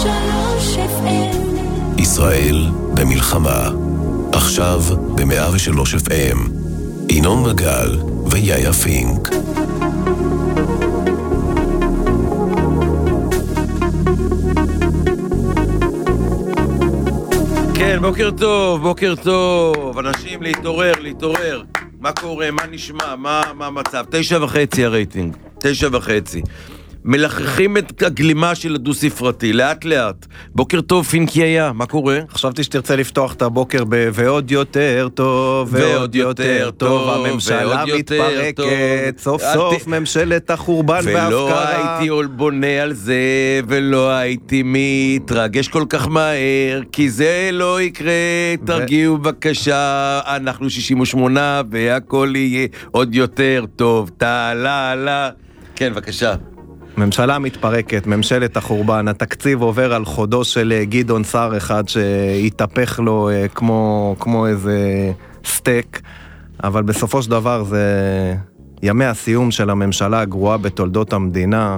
ישראל במלחמה. עכשיו ב-103 FM. ינון מגל ויאיה פינק. כן, בוקר טוב, בוקר טוב. אנשים להתעורר. מה קורה, מה נשמע, מה המצב? 9.5 הרייטינג, 9.5. מלחכים את הגלימה של הדו-ספרתי, לאט לאט. בוקר טוב, פינקיה, מה קורה? חשבתי שתרצה לפתוח את הבוקר ועוד יותר טוב, ועוד יותר טוב, הממשלה מתפרקת, סוף סוף ממשלת החורבן וההפקרה. ולא הייתי בונה על זה, ולא הייתי מתרגש כל כך מהר, כי זה לא יקרה, תרגיעו בבקשה, אנחנו 68, והכל יהיה עוד יותר טוב, תעלה. כן, בבקשה. ממשלה מתפרקת, ממשלת החורבן, התקציב עובר על חודו של גדעון סער אחד שהתהפך לו כמו איזה סטייק, אבל בסופו של דבר זה ימי הסיום של הממשלה הגרועה בתולדות המדינה.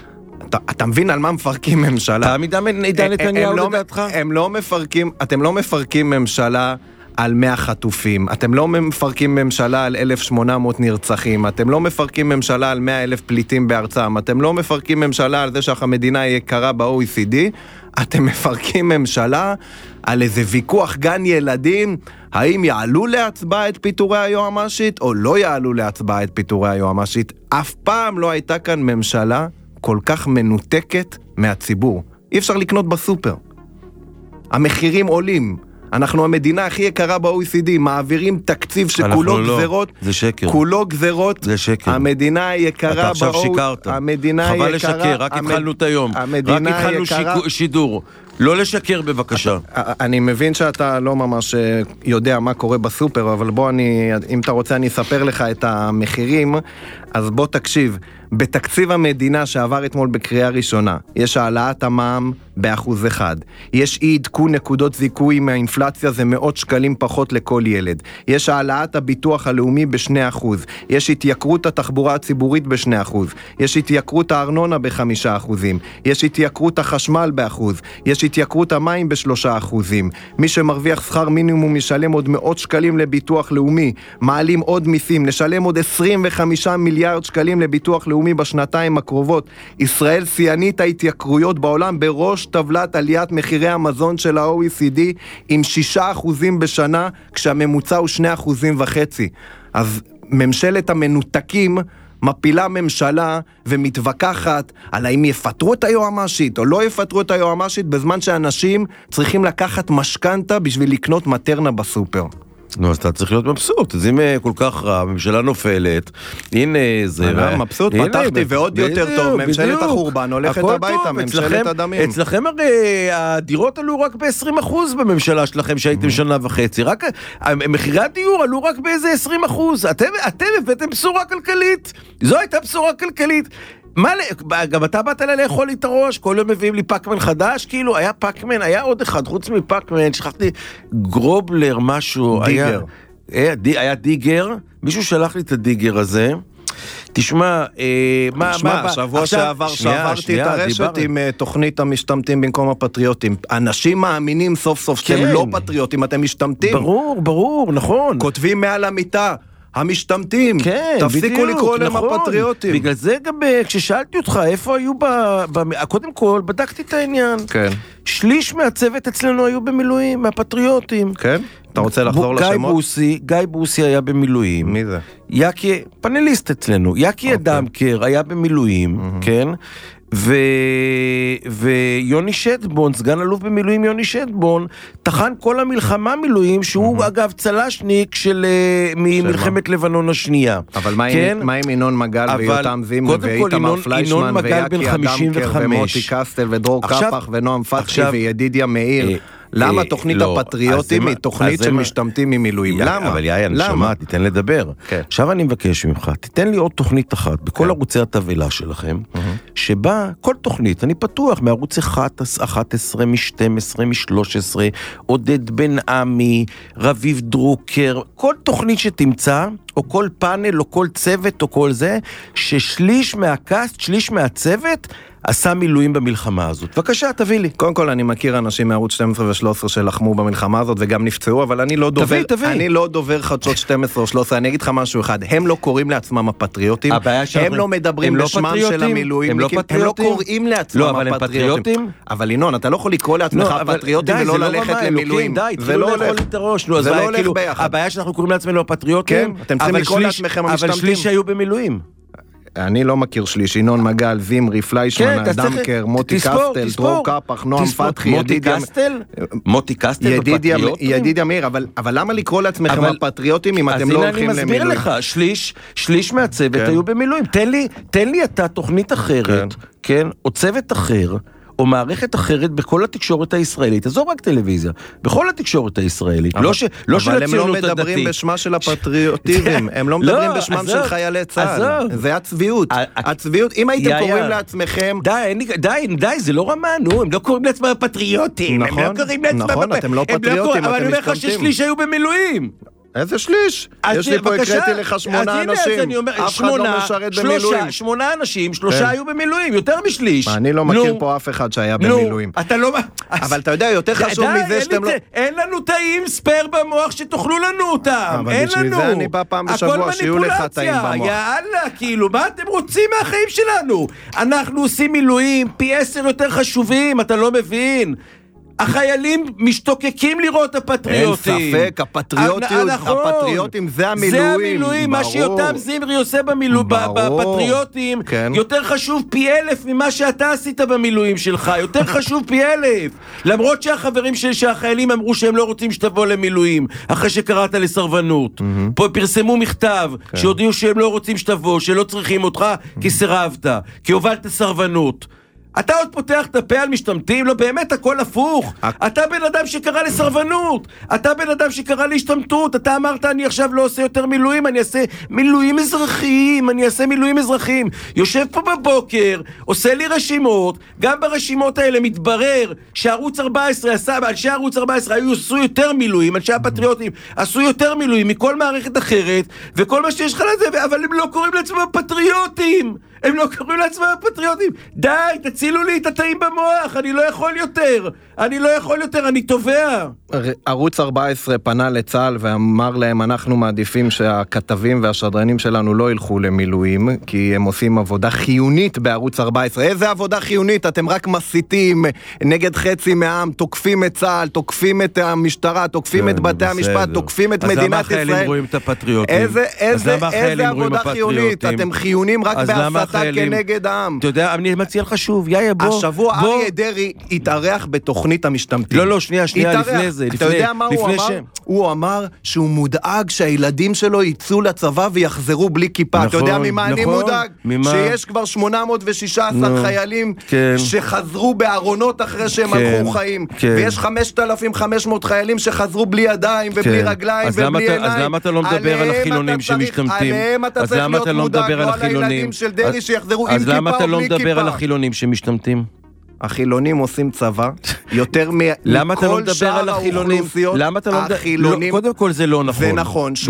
אתה מבין על מה מפרקים ממשלה? עידן נתניהו לדעתך? אתם לא מפרקים ממשלה על 100 חטופים, אתם לא מפרקים ממשלה על 1,800 נרצחים, אתם לא מפרקים ממשלה על 100,000 פליטים בארצם, אתם לא מפרקים ממשלה על זה שהמדינה היא יקרה ב-OECD, אתם מפרקים ממשלה על איזה ויכוח גן ילדים, האם יעלו להצבעה את פיטורי היועמ"שית או לא יעלו להצבעה את פיטורי היועמ"שית. אף פעם לא הייתה כאן ממשלה כל כך מנותקת מהציבור. אי אפשר לקנות בסופר. המחירים עולים. אנחנו המדינה הכי יקרה ב-OECD, מעבירים תקציב שכולו גזרות. זה שקר. כולו גזרות. זה שקר. המדינה יקרה אתה עכשיו שיקרת. חבל לשקר, רק התחלנו את היום. רק התחלנו שידור. לא לשקר בבקשה. אני מבין שאתה לא ממש יודע מה קורה בסופר, אבל בוא אם אתה רוצה אני אספר לך את המחירים, אז בוא תקשיב. בתקציב המדינה שעבר אתמול בקריאה ראשונה, יש העלאת המע"מ ב1%. יש אי עדכון נקודות זיכוי מהאינפלציה, זה 100 שקלים פחות לכל ילד. יש העלאת הביטוח הלאומי ב2%. יש התייקרות התחבורה הציבורית ב2%. יש התייקרות הארנונה ב5%. יש התייקרות החשמל ב1%. יש התייקרות המים ב3%. מי שמרוויח שכר מינימום ישלם עוד 100 שקלים לביטוח לאומי. מעלים עוד מיסים, נשלם עוד 25 מיליארד שקלים לביטוח לאומי בשנתיים הקרובות. ישראל שיאנית ההתייקרויות בעולם, בראש טבלת עליית מחירי המזון של ה-OECD עם 6% בשנה, כשהממוצע הוא 2.5%. אז ממשלת המנותקים מפילה ממשלה ומתווכחת על האם יפטרו את היועמ"שית או לא יפטרו את היועמ"שית, בזמן שאנשים צריכים לקחת משכנתה בשביל לקנות מטרנה בסופר. נו, אז אתה צריך להיות מבסוט. אז אם כל כך רע, הממשלה נופלת, הנה זה... מבסוט, פתחתי ועוד יותר טוב, ממשלת החורבן הולכת הביתה, ממשלת הדמים. אצלכם הרי הדירות עלו רק ב-20% בממשלה שלכם שהייתם שנה וחצי, רק מחירי הדיור עלו רק באיזה 20%. אתם הבאתם בשורה כלכלית, זו הייתה בשורה כלכלית. גם אתה באת לה לאכול לי את הראש, כל יום מביאים לי פאקמן חדש, כאילו היה פאקמן, היה עוד אחד, חוץ מפאקמן, שכחתי, גרובלר משהו, דיגר. היה דיגר, מישהו שלח לי את הדיגר הזה, תשמע, שבוע שעבר שעברתי את הרשת עם תוכנית המשתמטים במקום הפטריוטים. אנשים מאמינים סוף סוף שאתם לא פטריוטים, אתם משתמטים. ברור, נכון. כותבים מעל המיטה. המשתמטים, כן, תפסיקו לקרוא להם הפטריוטים. בגלל זה גם כששאלתי אותך איפה היו קודם כל בדקתי את העניין. כן. שליש מהצוות אצלנו היו במילואים, מהפטריוטים. כן? אתה רוצה לחזור לשמות? גיא בוסי היה במילואים. מי זה? יקי, פאנליסט אצלנו. יקי אדמקר היה במילואים, כן? ויוני שטבון, סגן אלוף במילואים יוני שטבון, תחן כל המלחמה מילואים, שהוא אגב צלשניק ממלחמת לבנון השנייה. אבל מה עם ינון מגל ויותם זימרי ואיתמר פליישמן ויקי אדמקר ומוטי קסטל ודרור קפח ונועם פתחי וידידיה מאיר? למה תוכנית הפטריוטים היא תוכנית של משתמטים ממילואים? למה? אבל יאי, נשמה, תיתן לדבר. עכשיו אני מבקש ממך, תיתן לי עוד תוכנית אחת, בכל ערוצי התבלה שלכם, שבה כל תוכנית, אני פתוח מערוץ 11, מ-12, מ-13, עודד בן עמי, רביב דרוקר, כל תוכנית שתמצא, או כל פאנל, או כל צוות, או כל זה, ששליש מהקאסט, שליש מהצוות, עשה מילואים במלחמה הזאת. בבקשה, תביא לי. קודם כל, אני מכיר אנשים מערוץ 12 ו-13 שלחמו במלחמה הזאת וגם נפצעו, אבל אני לא דובר, אני לא דובר חדשות 12 או 13, אני אגיד לך משהו אחד, הם לא קוראים לעצמם הפטריוטים, הם לא מדברים בשמם של המילואים, הם לא קוראים לעצמם הפטריוטים, אבל ינון, אתה לא יכול לקרוא לעצמך הפטריוטים ולא ללכת למילואים. זה לא הולך את הראש. זה לא הולך ביחד. הבעיה שאנחנו קוראים לעצמנו הפטריוטים, אתם צריכים לקרוא לעצמכם המשתמטים. אבל שליש היו במילואים. אני לא מכיר שליש, ינון מגל, זמרי, פליישמן, דמקר, מוטי קסטל, דרור קפח, נועם פתחי, מוטי קסטל ידיד אמיר, אבל למה לקרוא לעצמכם הפטריוטים אם אתם לא הולכים למילואים? אז הנה אני מסביר לך, שליש מהצוות היו במילואים, תן לי אתה תוכנית אחרת, כן, או צוות אחר, או מערכת אחרת בכל התקשורת הישראלית, אז זו רק טלוויזיה, בכל התקשורת הישראלית, לא של הציונות הדתית. אבל הם לא מדברים בשמה של הפטריוטיזם, הם לא מדברים בשמם של חיילי צה"ל, זה הצביעות, אם הייתם קוראים לעצמכם... די, זה לא רמה, הם לא קוראים לעצמם הפטריוטים, נכון, אתם לא פטריוטים, אבל אני אומר לך ששליש היו במילואים. איזה שליש? יש לי פה, הקראתי לך 8 אנשים, אף אחד לא משרת במילואים. 8 אנשים, 3 היו במילואים, יותר משליש. אני לא מכיר פה אף אחד שהיה במילואים. אתה לא... אבל אתה יודע, יותר חשוב מזה שאתם לא... אין לנו תאים ספייר במוח שתאכלו לנו אותם, אין לנו. בשביל זה אני בא פעם בשבוע שיהיו לך תאים במוח. יאללה, כאילו, מה אתם רוצים מהחיים שלנו? אנחנו עושים מילואים, פי 10 יותר חשובים, אתה לא מבין? החיילים משתוקקים לראות הפטריוטים. אין ספק, הפטריוטים זה המילואים. זה המילואים, מה שיותם זמרי עושה בפטריוטים, יותר חשוב פי 1000 ממה שאתה עשית במילואים שלך, יותר חשוב פי 1000. למרות שהחברים שהחיילים אמרו שהם לא רוצים שתבוא למילואים, אחרי שקראת לסרבנות. פה פרסמו מכתב, שהודיעו שהם לא רוצים שתבוא, שלא צריכים אותך, כי סירבת, כי הובלת סרבנות. אתה עוד פותח את הפה על משתמטים? לא, באמת הכל הפוך. אתה בן אדם שקרא לסרבנות, אתה בן אדם שקרא להשתמטות, אתה אמרת אני עכשיו לא עושה יותר מילואים, אני אעשה מילואים אזרחיים, יושב פה בבוקר, עושה לי רשימות, גם ברשימות האלה מתברר שערוץ 14 אנשי ערוץ 14 עשו יותר מילואים, אנשי הפטריוטים עשו יותר מילואים מכל מערכת אחרת, וכל מה שיש לך לזה, אבל הם לא קוראים לעצמם פטריוטים. הם לא קוראים לעצמם הפטריוטים. די, תצילו לי את התאים במוח, אני לא יכול יותר, אני תובע. ערוץ 14 פנה לצה"ל ואמר להם, אנחנו מעדיפים שהכתבים והשדרנים שלנו לא ילכו למילואים, כי הם עושים עבודה חיונית בערוץ 14. איזה עבודה חיונית? אתם רק מסיתים נגד חצי מהעם, תוקפים את צה"ל, תוקפים את המשטרה, תוקפים את בתי המשפט, תוקפים את מדינת ישראל. אז למה החיילים רואים את הפטריוטים? איזה עבודה חיונית? אתם חיונים רק בהסתה כנגד העם. אתה יודע, אני מציע לך שוב, השבוע אריה דרעי התארח בתוכנית המשתמטים. לא, שנייה, לפני זה. אתה יודע מה הוא אמר? הוא אמר שהוא מודאג שהילדים שלו יצאו לצבא ויחזרו בלי כיפה. אתה יודע ממה אני מודאג? שיש כבר 816 חיילים שחזרו בארונות אחרי שהם הלכו חיים. ויש 5,500 חיילים שחזרו בלי ידיים ובלי רגליים ובלי עיניים. אז למה אתה לא מדבר על החילונים שמשתמטים? עליהם אתה צריך להיות מודאג, לא על הילדים של דרעי שיחזרו עם כיפה או בלי כיפה. אז למה אתה לא מדבר על החילונים שמשתמטים? החילונים עושים צבא יותר מכל שאר האוכלוסיות. החילונים, קודם כל זה לא נכון. זה נכון, 89%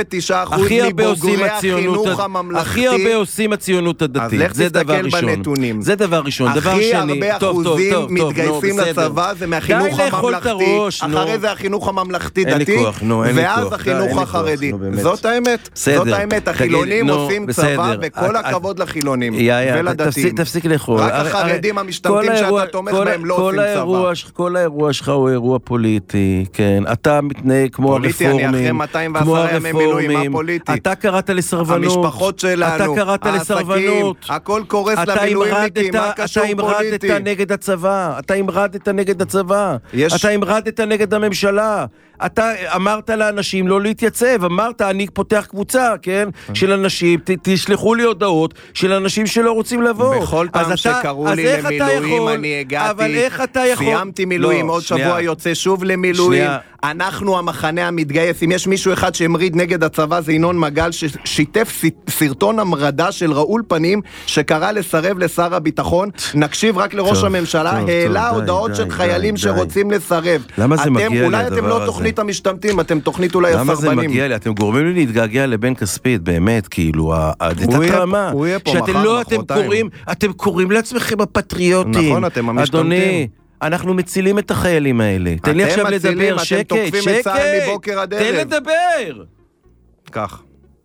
מבוגרי החינוך הממלכתי. הכי הרבה עושים הציונות הדתית. אז לך תסתכל בנתונים. זה דבר ראשון. הכי הרבה אחוזים מתגייסים לצבא זה מהחינוך הממלכתי. אחרי זה החינוך הממלכתי דתי, ואז החינוך החרדי. זאת האמת, החילונים עושים צבא, וכל הכבוד לחילונים ולדתיים. תפסיק לאכול. רק החרדים המשתמטים שאתה תומך בהם לא עושים צבא. כל האירוע שלך הוא אירוע פוליטי, כן. אתה מתנהג כמו הרפורמים. פוליטי, אני אחרי 210 ימי מילואים, מה פוליטי? אתה קראת לסרבנות. המשפחות שלנו, העסקים, הכל קורס למילואימניקים, מה קשור פוליטי? אתה המרדת נגד הצבא. אתה המרדת נגד הממשלה. אתה אמרת לאנשים לא להתייצב, אמרת אני פותח קבוצה, כן? של אנשים, תשלחו לי הודעות של אנשים שלא רוצים לבוא. בכל פעם שקראו לי למילואים אני הגעתי, סיימתי מילואים, עוד שבוע יוצא שוב למילואים. אנחנו המחנה המתגייס. אם יש מישהו אחד שהמריד נגד הצבא, זה ינון מגל, ששיתף סרטון המרדה של ראול פנים, שקרא לסרב לשר הביטחון. נקשיב רק לראש הממשלה, העלה הודעות של חיילים שרוצים לסרב. למה זה מגיע לי הדבר הזה? אולי אתם לא תוכנית המשתמטים, אתם תוכנית אולי הסרבנים. למה זה מגיע לי? אתם גורמים לי להתגעגע לבן כספית, באמת, כאילו, הוא יהיה פה מחר, מחרתיים. אתם קוראים לעצמכם הפטריוטים. נכון, אתם המשתמטים. אדוני, אנחנו מצילים את החיילים האלה. תן לי עכשיו לדבר, שקט, שקט. תן לדבר. כך.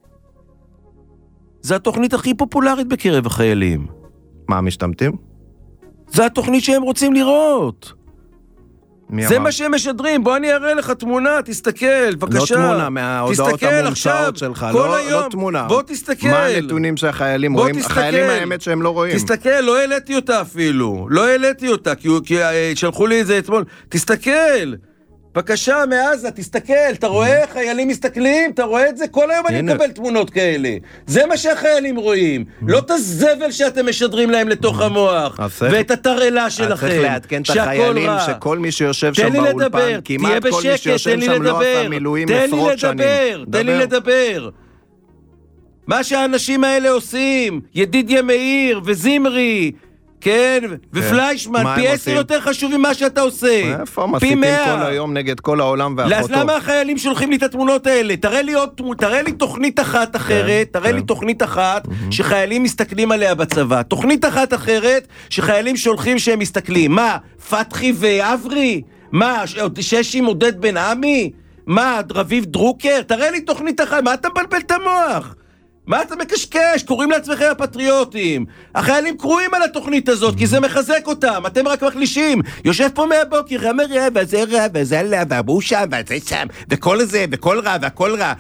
זה התוכנית הכי פופולרית בקרב החיילים. מה, המשתמטים? זה התוכנית שהם רוצים לראות. זה מה שהם משדרים, בוא אני אראה לך תמונה, תסתכל, בבקשה. לא תמונה מההודעות המומצאות שלך, לא תמונה. בוא תסתכל. מה הנתונים שהחיילים רואים? החיילים האמת שהם לא רואים. תסתכל, לא העליתי אותה אפילו, לא העליתי אותה, כי שלחו לי את זה אתמול. תסתכל, בבקשה מעזה, תסתכל, אתה רואה חיילים מסתכלים, אתה רואה את זה? כל היום אני מקבל תמונות כאלה. זה מה שהחיילים רואים, לא את הזבל שאתם משדרים להם לתוך המוח, ואת התרעלה שלכם, צריך לעדכן את החיילים שכל מי שיושב שם באולפן, כמעט כל מי שיושב שם לא עשה מילואים עשרות שנים. תן לי לדבר. מה שהאנשים האלה עושים, ידידיה מאיר וזמרי, כן, ופליישמן, פי 10 יותר חשוב ממה שאתה עושה. איפה מסיתים כל היום נגד כל העולם ואחותו? אז למה החיילים שולחים לי את התמונות האלה? תראה לי תוכנית אחת אחרת, תראה לי תוכנית אחת שחיילים מסתכלים עליה בצבא. תוכנית אחת אחרת שחיילים שולחים שהם מסתכלים. מה, פתחי ואברי? מה, ששי מודד בן עמי? מה, רביב דרוקר? תראה לי תוכנית אחת, מה אתה מבלבל את המוח? מה אתה מקשקש? קוראים לעצמכם הפטריוטים. החיילים קרואים על התוכנית הזאת, כי זה מחזק אותם. אתם רק מחלישים. יושב פה מהבוקר, אמר רע, וזה רע, וזה רע, והבו שם, וזה שם, וכל זה, וכל רע, והכל רע.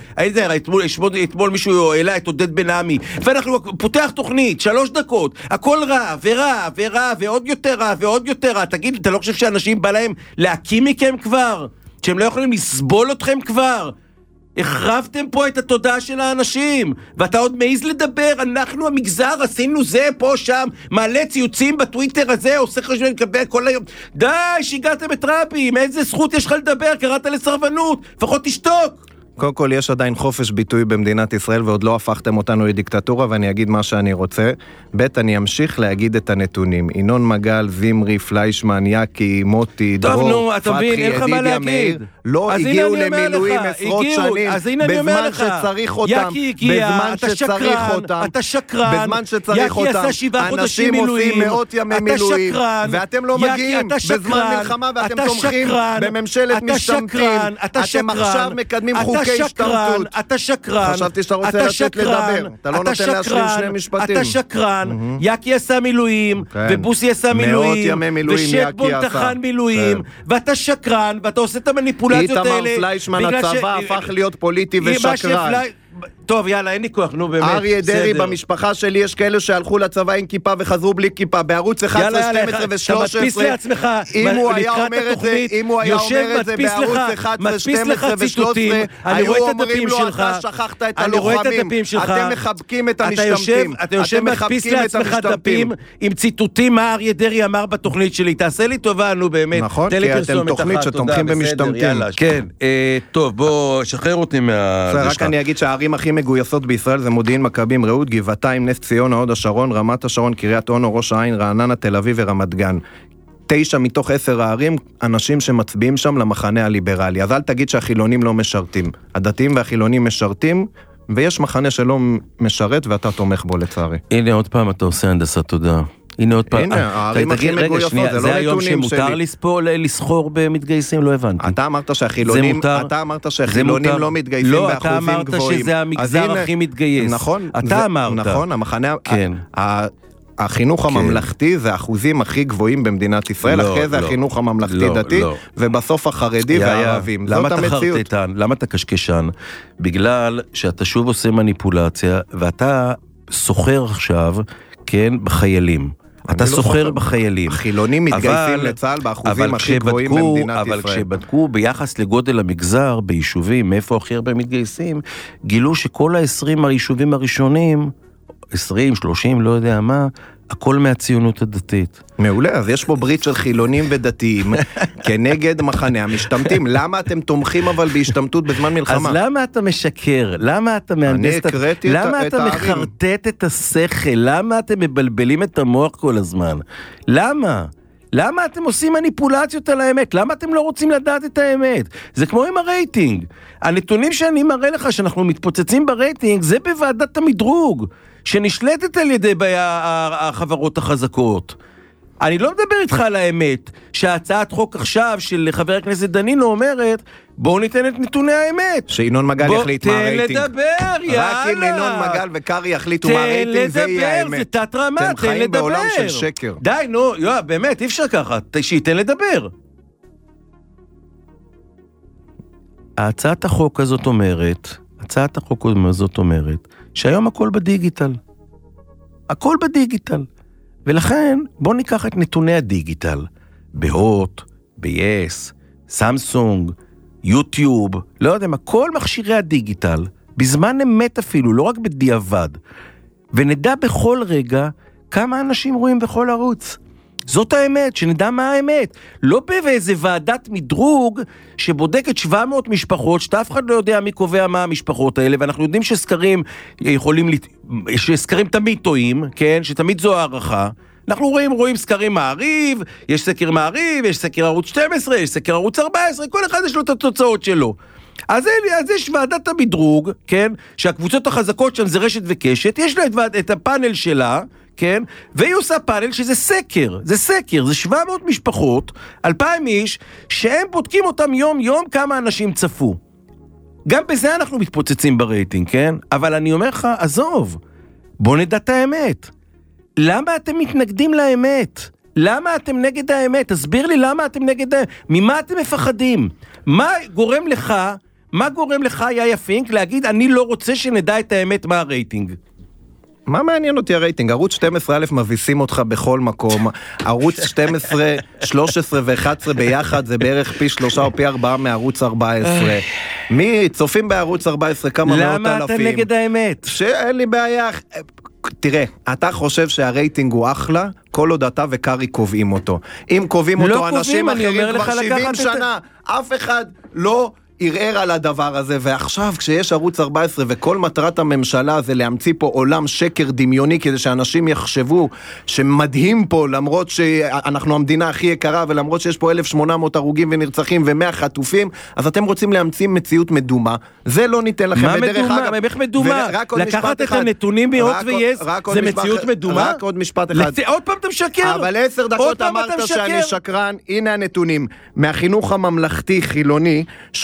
אתמול מישהו העלה את עודד בן עמי, ואנחנו פותח תוכנית, 3 דקות, הכל רע, ורע, ורע, ועוד יותר רע, ועוד יותר רע. תגיד, אתה לא חושב שאנשים בא להם להקים מכם כבר? שהם לא יכולים לסבול אתכם כבר? החרבתם פה את התודעה של האנשים, ואתה עוד מעיז לדבר, אנחנו המגזר עשינו זה פה שם, מעלה ציוצים בטוויטר הזה, עושה חשבון לקבל כל היום. די, שיגעתם את רבי, מאיזה זכות יש לך לדבר? קראת לסרבנות, לפחות תשתוק. קודם כל יש עדיין חופש ביטוי במדינת ישראל ועוד לא הפכתם אותנו לדיקטטורה, ואני אגיד מה שאני רוצה. ב' אני אמשיך להגיד את הנתונים. ינון מגל, זמרי, פליישמן, יקי, מוטי, דרור, פתחי, ידידיה מאיר לא הגיעו למילואים עשרות שנים בזמן שצריך אותם, בזמן שצריך אותם, בזמן שצריך אותם. אנשים עושים מאות ימי מילואים ואתם לא מגיעים בזמן מלחמה ואתם תומכים בממשלת משתמטים. אתם עכשיו מקדמים חוקי השתמטות. אתה שקרן. חשבתי שאתה רוצה לתת לדבר. אתה לא נותן להשלים 2 משפטים. אתה שקרן. יקי עשה מילואים, ובוסי עשה מילואים, ושטבון תחן מילואים, ואתה שקרן, ואתה עושה את המניפולציות האלה. איתמר פליישמן, הצבא הפך להיות פוליטי ושקרן. טוב, יאללה, אין לי כוח, נו באמת. אריה דרעי, במשפחה שלי יש כאלה שהלכו לצבא עם כיפה וחזרו בלי כיפה, בערוץ 11, 12 ו-13. אם הוא היה אומר את זה בערוץ 11, 12 ו-13, היו אומרים לו, אתה שכחת את הלוחמים, אתם מחבקים את המשתמטים. אתה יושב מדפיס לעצמך דפים עם ציטוטים מה אריה דרעי אמר בתוכנית שלי. תעשה לי טובה, נו באמת. נכון, כי אתם תוכנית שתומכים במשתמטים. כן, טוב, בוא, שחרר אותי מה... רק אני אגיד הערים הכי מגויסות בישראל זה מודיעין, מכבים, רעות, גבעתיים, נס ציונה, הוד השרון, רמת השרון, קריית אונו, ראש העין, רעננה, תל אביב ורמת גן. 9 מתוך 10 הערים, אנשים שמצביעים שם למחנה הליברלי. אז אל תגיד שהחילונים לא משרתים. הדתיים והחילונים משרתים, ויש מחנה שלא משרת ואתה תומך בו לצערי. הנה עוד פעם אתה עושה הנדסת תודה. הנה עוד פעם. הנה, הערים הכי מגויסות, זה לא נתונים שלי. זה היום שמותר לסחור במתגייסים, לא הבנתי. אתה אמרת שהחילונים לא מתגייסים באחוזים גבוהים. לא, אתה אמרת שזה המגזר הכי מתגייס. נכון. אתה אמרת. נכון, המחנה... החינוך הממלכתי זה האחוזים הכי גבוהים במדינת ישראל, אחרי זה החינוך הממלכתי-דתי, ובסוף החרדי והערבים. זאת המציאות. למה אתה קשקשן? בגלל שאתה שוב עושה מניפולציה, ואתה סוחר עכשיו, כן, בחיילים. אתה סוחר בחיילים. החילונים מתגייסים לצה"ל באחוזים הכי גבוהים במדינת ישראל. אבל כשבדקו ביחס לגודל המגזר ביישובים, מאיפה הכי הרבה מתגייסים, גילו שכל ה-20 היישובים הראשונים, 20, 30, לא יודע מה, הכל מהציונות הדתית. מעולה, אז יש פה ברית של חילונים ודתיים כנגד מחנה המשתמטים. למה אתם תומכים אבל בהשתמטות בזמן מלחמה? אז למה אתה משקר? למה אתה מהנדס? למה אתה מחרטט את השכל? למה אתם מבלבלים את המוח כל הזמן? למה? למה אתם עושים מניפולציות על האמת? למה אתם לא רוצים לדעת את האמת? זה כמו עם הרייטינג. הנתונים שאני מראה לך שאנחנו מתפוצצים ברייטינג, זה בוועדת המדרוג, שנשלטת על ידי החברות החזקות. אני לא מדבר איתך על האמת, שההצעת חוק עכשיו של חבר הכנסת דנינו אומרת, בואו ניתן את נתוני האמת. שינון מגל יחליט מה הרייטינג. תן לדבר, יאללה. רק אם ינון מגל וקרי יחליטו מה הרייטינג, זה יהיה האמת. זה תת רמה, תן לדבר. אתם חיים בעולם של שקר. די, נו, באמת, אי אפשר ככה, שייתן לדבר. הצעת החוק הזאת אומרת, שהיום הכל בדיגיטל. הכל בדיגיטל. ולכן בוא ניקח את נתוני הדיגיטל, בהוט, ב-yes, סמסונג, יוטיוב, לא יודע מה, כל מכשירי הדיגיטל, בזמן אמת אפילו, לא רק בדיעבד, ונדע בכל רגע כמה אנשים רואים בכל ערוץ. זאת האמת, שנדע מה האמת. לא באיזה ועדת מדרוג שבודקת 700 משפחות, שאף אחד לא יודע מי קובע מה המשפחות האלה, ואנחנו יודעים שסקרים שסקרים תמיד טועים, כן? שתמיד זו הערכה. אנחנו רואים סקרים מעריב, יש סקר מעריב, יש סקר ערוץ 12, יש סקר ערוץ 14, כל אחד יש לו את התוצאות שלו. אז יש ועדת המדרוג, כן? שהקבוצות החזקות שם זה רשת וקשת, יש לה את הפאנל שלה, כן? והיא עושה פאנל שזה סקר, זה 700 משפחות, 2,000 איש, שהם בודקים אותם יום כמה אנשים צפו. גם בזה אנחנו מתפוצצים ברייטינג, כן? אבל אני אומר לך, עזוב, בוא נדע את האמת. למה אתם מתנגדים לאמת? למה אתם נגד האמת? תסביר לי למה אתם נגד האמת. ממה אתם מפחדים? מה גורם לך, יאיה פינק, להגיד, אני לא רוצה שנדע את האמת מה הרייטינג? מה מעניין אותי הרייטינג? ערוץ 12א מביסים אותך בכל מקום. ערוץ 12, 13 ו-11 ביחד זה בערך פי 3 או פי 4 מערוץ 14. מי צופים בערוץ 14 כמה מאות אלפים? למה אתה נגד האמת? שאין לי בעיה. תראה, אתה חושב שהרייטינג הוא אחלה, כל עוד אתה וקרי קובעים אותו. אם קובעים אותו אנשים אחרים כבר 70 שנה, אף אחד לא ערער על הדבר הזה, ועכשיו כשיש ערוץ 14 וכל מטרת הממשלה זה להמציא פה עולם שקר דמיוני כדי שאנשים יחשבו שמדהים פה למרות שאנחנו המדינה הכי יקרה ולמרות שיש פה 1,800 הרוגים ונרצחים ו100 חטופים, אז אתם רוצים להמציא מציאות מדומה. זה לא ניתן לכם. מה מדומה? איך מדומה? לקחת את הנתונים מהוט ויס זה מציאות מדומה? רק עוד משפט אחד. עוד פעם אתה משקר? אבל 10 דקות אמרת שאני שקרן. הנה הנתונים. מהחינוך הממלכתי חילוני 88%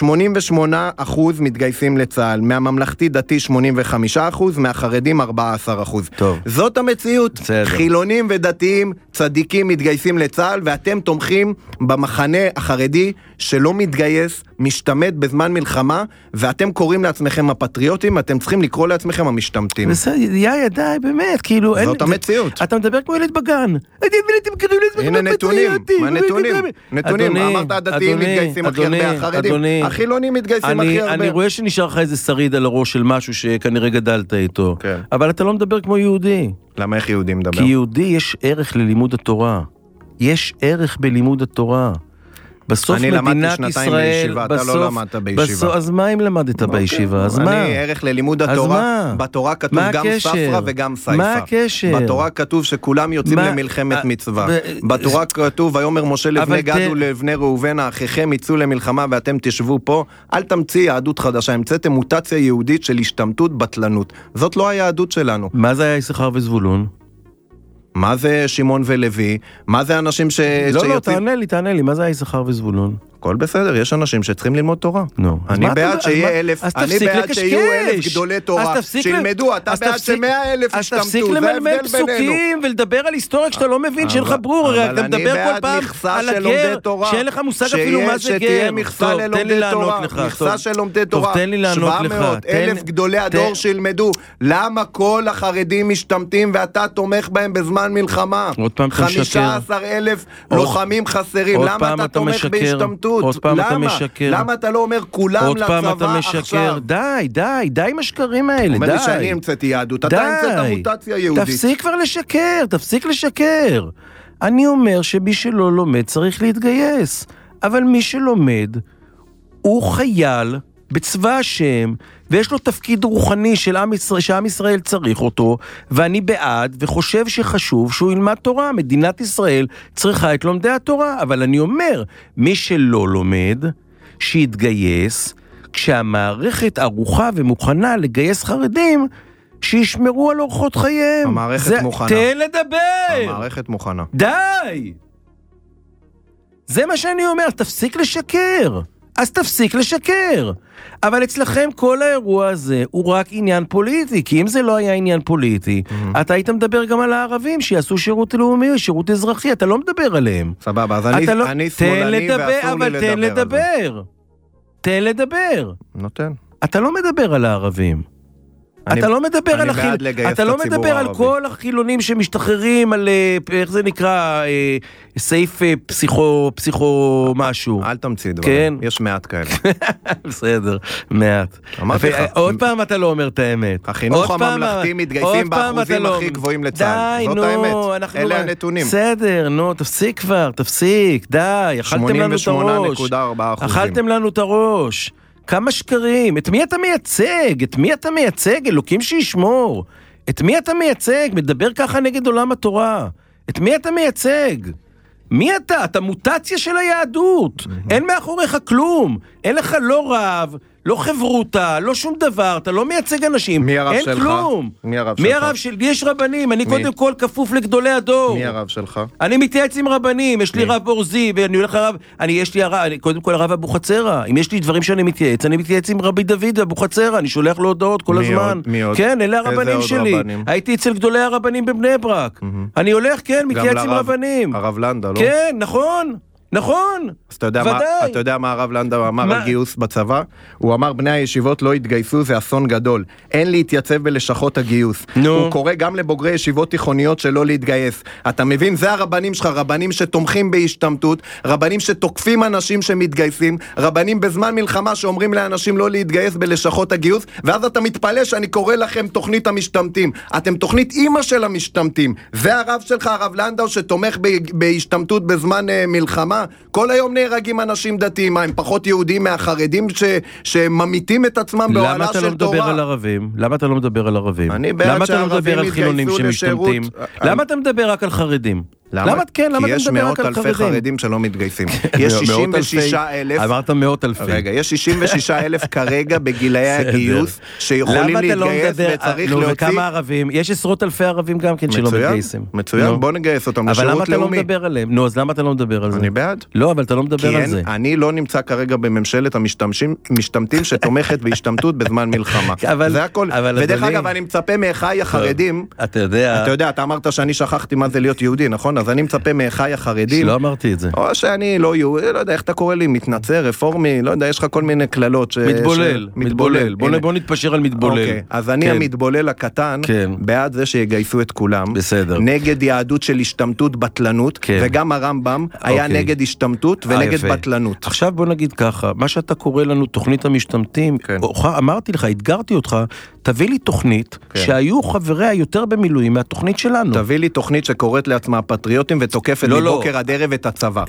מתגייסים לצה"ל, מהממלכתי דתי 85%, מהחרדים 14%. טוב. זאת המציאות. בסדר. חילונים ודתיים, צדיקים מתגייסים לצה"ל, ואתם תומכים במחנה החרדי שלא מתגייס, משתמט בזמן מלחמה, ואתם קוראים לעצמכם הפטריוטים, אתם צריכים לקרוא לעצמכם המשתמטים. בסדר, די, באמת, כאילו... זאת המציאות. אתה מדבר כמו ילד בגן. הנה נתונים, מה נתונים? נתונים, אמרת הדתיים מתגייסים הכי הרבה, החרדים, החילונים מתגייסים הכי הרבה. אני רואה שנשאר לך איזה שריד על הראש של משהו שכנראה גדלת איתו, אבל אתה לא מדבר כמו יהודי. למה איך יהודי מדבר? כי יהודי יש ערך ללימוד התורה. יש ערך בלימוד התורה. בסוף מדינת ישראל, אתה לא למדת בישיבה. אז מה אם למדת בישיבה? אז מה? אני ערך ללימוד התורה, בתורה כתוב גם ספרה וגם סייפה. מה הקשר? בתורה כתוב שכולם יוצאים למלחמת מצווה. בתורה כתוב, ויאמר משה לבני גד ולבני ראובן, אחיכם יצאו למלחמה ואתם תשבו פה, אל תמציא יהדות חדשה, המצאתם מוטציה יהודית של השתמטות בטלנות. זאת לא היהדות שלנו. מה זה היה יששכר וזבולון? מה זה שמעון ולוי? מה זה אנשים לא, תענה לי, מה זה יששכר וזבולון? הכל בסדר, יש אנשים שצריכים ללמוד תורה. נו. אני בעד שיהיה 1,000, אני בעד שיהיו 1,000 גדולי תורה, שילמדו, אתה בעד ש100,000 ישתמטו, זה ההבדל בינינו. אז תפסיק למלמל פסוקים ולדבר על היסטוריה כשאתה לא מבין, שאין לך ברור, אתה מדבר כל פעם על הגר, שאין לך מושג אפילו מה זה גר. שתהיה מכסה ללומדי תורה, מכסה של לומדי תורה, 700,000 גדולי הדור שילמדו. למה כל החרדים משתמטים ואתה תומך בהם בזמן מלחמה? 15,000 לוחמים חסרים, למה אתה תומך בהשתמטות? השתמטות. עוד פעם אתה משקר. למה אתה לא אומר כולם לצבא עכשיו? עוד פעם אתה משקר. די עם השקרים האלה, די. אומר לי שאני המצאתי יהדות, אתה המצאת מוטציה יהודית. תפסיק כבר לשקר. אני אומר שמי שלא לומד צריך להתגייס, אבל מי שלומד הוא חייל בצבא השם, ויש לו תפקיד רוחני שעם ישראל צריך אותו, ואני בעד וחושב שחשוב שהוא ילמד תורה. מדינת ישראל צריכה את לומדי התורה, אבל אני אומר, מי שלא לומד, שיתגייס, כשהמערכת ערוכה ומוכנה לגייס חרדים, שישמרו על אורחות חייהם. המערכת מוכנה. תן לדבר. המערכת מוכנה. די. זה מה שאני אומר, תפסיק לשקר. אז תפסיק לשקר. אבל אצלכם כל האירוע הזה הוא רק עניין פוליטי, כי אם זה לא היה עניין פוליטי, אתה היית מדבר גם על הערבים שיעשו שירות לאומי, שירות אזרחי, אתה לא מדבר עליהם. סבבה, אז אני שמאלני ואסור לי לדבר. אבל תן לדבר. נותן. אתה לא מדבר על הערבים. אתה לא מדבר על אתה לא מדבר על כל החילונים שמשתחררים על, איך זה נקרא, סעיף פסיכו משהו. אל תמציא דברים, יש מעט כאלה. בסדר, מעט. עוד פעם אתה לא אומר את האמת. החינוך הממלכתי מתגייסים באחוזים הכי גבוהים לצה"ל. זאת האמת, אלה הנתונים. בסדר, נו, תפסיק כבר, תפסיק, די, אכלתם לנו את הראש. כמה שקרים, את מי אתה מייצג? אלוקים שישמור. את מי אתה מייצג? מדבר ככה נגד עולם התורה. את מי אתה מייצג? מי אתה? אתה מוטציה של היהדות. אין מאחוריך כלום. אין לך לא רב, לא חברותה, לא שום דבר. אתה לא מייצג אנשים. מי הרב שלך? אין כלום. מי הרב שלך? יש רבנים. אני קודם כל כפוף לגדולי הדור. מי הרב שלך? אני מתייעץ עם רבנים. יש לי רב אורזי, ואני הולך לרב... קודם כל הרב אבוחצירא. אם יש לי דברים שאני מתייעץ, אני מתייעץ עם רבי דוד ואבוחצירא. אני שולח לו הודעות כל הזמן. מי עוד? כן, אלה הרבנים שלי. הייתי אצל גדולי הרבנים בבני ברק. אני הולך, כן, מתייעץ עם רבנים. הרב לנדה, לא? כן, נכון. אז אתה יודע מה הרב לנדה אמר על גיוס בצבא? הוא אמר, בני הישיבות לא התגייסו, זה אסון גדול. אין להתייצב בלשכות הגיוס. הוא קורא גם לבוגרי ישיבות תיכוניות שלא להתגייס. אתה מבין? זה הרבנים שלך, רבנים שתומכים בהשתמטות, רבנים שתוקפים אנשים שמתגייסים, רבנים בזמן מלחמה שאומרים לאנשים לא להתגייס בלשכות הגיוס, ואז אתה מתפלא שאני קורא לכם תוכנית המשתמטים. אתם תוכנית אמא של המשתמטים. זה הרב שלך, הרב לנדאו, שתומך בהשתמטות בזמן מלחמה. כל היום נהרגים אנשים דתיים, הם פחות יהודים מהחרדים שממיתים את עצמם באוהלה של תורה. למה אתה לא מדבר על ערבים? אני בעד שהערבים יתגייסו לשירות. למה אתה מדבר רק על חרדים? למה? כן, למה כי יש מאות אלפי חרדים שלא מתגייסים. יש 66,000... אמרת מאות אלפי. רגע, יש 66,000 כרגע בגילאי הגיוס, שיכולים להתגייס וצריך להוציא... וכמה ערבים? יש עשרות אלפי ערבים גם כן שלא מתגייסים. מצוין, בוא נגייס אותם לשירות לאומי. אבל למה אתה לא מדבר עליהם? נו, אז למה אתה לא מדבר על זה? אני בעד. לא, אבל אתה לא מדבר על זה. כי אני לא נמצא כרגע בממשלת המשתמטים שתומכת בהשתמטות בזמן מלחמה. זה הכל. ודרך אגב, אני מצפה מאחיי החרדים. אתה יודע, אתה אמרת שאני שכחתי מה זה להיות יהודי, נכון? אז אני מצפה מאחיי החרדים. שלא אמרתי את זה. או שאני לא יהודי, לא יודע איך אתה קורא לי, מתנצר, רפורמי, לא יודע, יש לך כל מיני כללות. מתבולל. בוא נתפשר על מתבולל. אוקיי, אז אני המתבולל הקטן, בעד זה שיגייסו את כולם. בסדר. נגד יהדות של השתמטות בטלנות, וגם הרמב"ם היה נגד השתמטות ונגד בטלנות. עכשיו בוא נגיד ככה, מה שאתה קורא לנו תוכנית המשתמטים, אמרתי לך, התגרתי אותך, תביא לי תוכנית שהיו חבריה יותר במילואים מהתוכנית שלנו. תביא לי תוכנית שקוראת לעצמה פטריוטים ותוקפת מבוקר עד ערב את הצבא.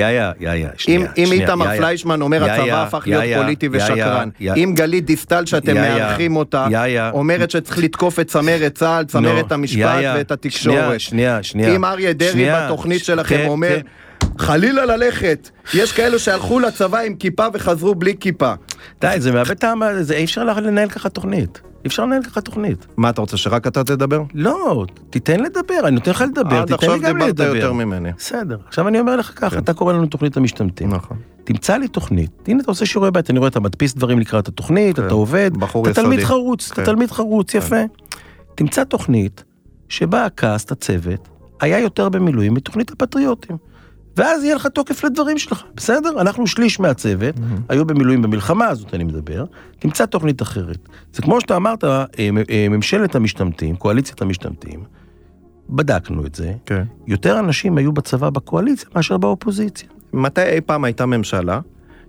אם איתמר פליישמן אומר הצבא הפך להיות פוליטי ושקרן, אם גלית דיסטל שאתם מארחים אותה, אומרת שצריך לתקוף את צמרת צה"ל, צמרת המשפט ואת התקשורת. אם אריה דרעי בתוכנית שלכם אומר, חלילה ללכת, יש כאלו שהלכו לצבא עם כיפה וחזרו בלי כיפה. די, זה מאבד טעם, אי אפשר לנהל ככה תוכנית. אפשר לנהל ככה תוכנית. מה, אתה רוצה שרק אתה תדבר? לא, תיתן לדבר, אני נותן לך לדבר, תיתן לי גם לדבר. עכשיו דיברת יותר ממני. בסדר, עכשיו אני אומר לך ככה, אתה קורא לנו תוכנית המשתמטים. נכון. תמצא לי תוכנית, הנה אתה עושה שיעורי בית, אני רואה, אתה מדפיס דברים לקראת התוכנית, אתה עובד, אתה תלמיד חרוץ, יפה. תמצא תוכנית שבה הקאסט, הצוות, היה יותר במילואים מתוכנית הפטריוטים. ואז יהיה לך תוקף לדברים שלך, בסדר? אנחנו שליש מהצוות, היו במילואים במלחמה הזאת, אני מדבר, תמצא תוכנית אחרת. זה כמו שאתה אמרת, ממשלת המשתמטים, קואליציית המשתמטים, בדקנו את זה, יותר אנשים היו בצבא בקואליציה מאשר באופוזיציה. מתי אי פעם הייתה ממשלה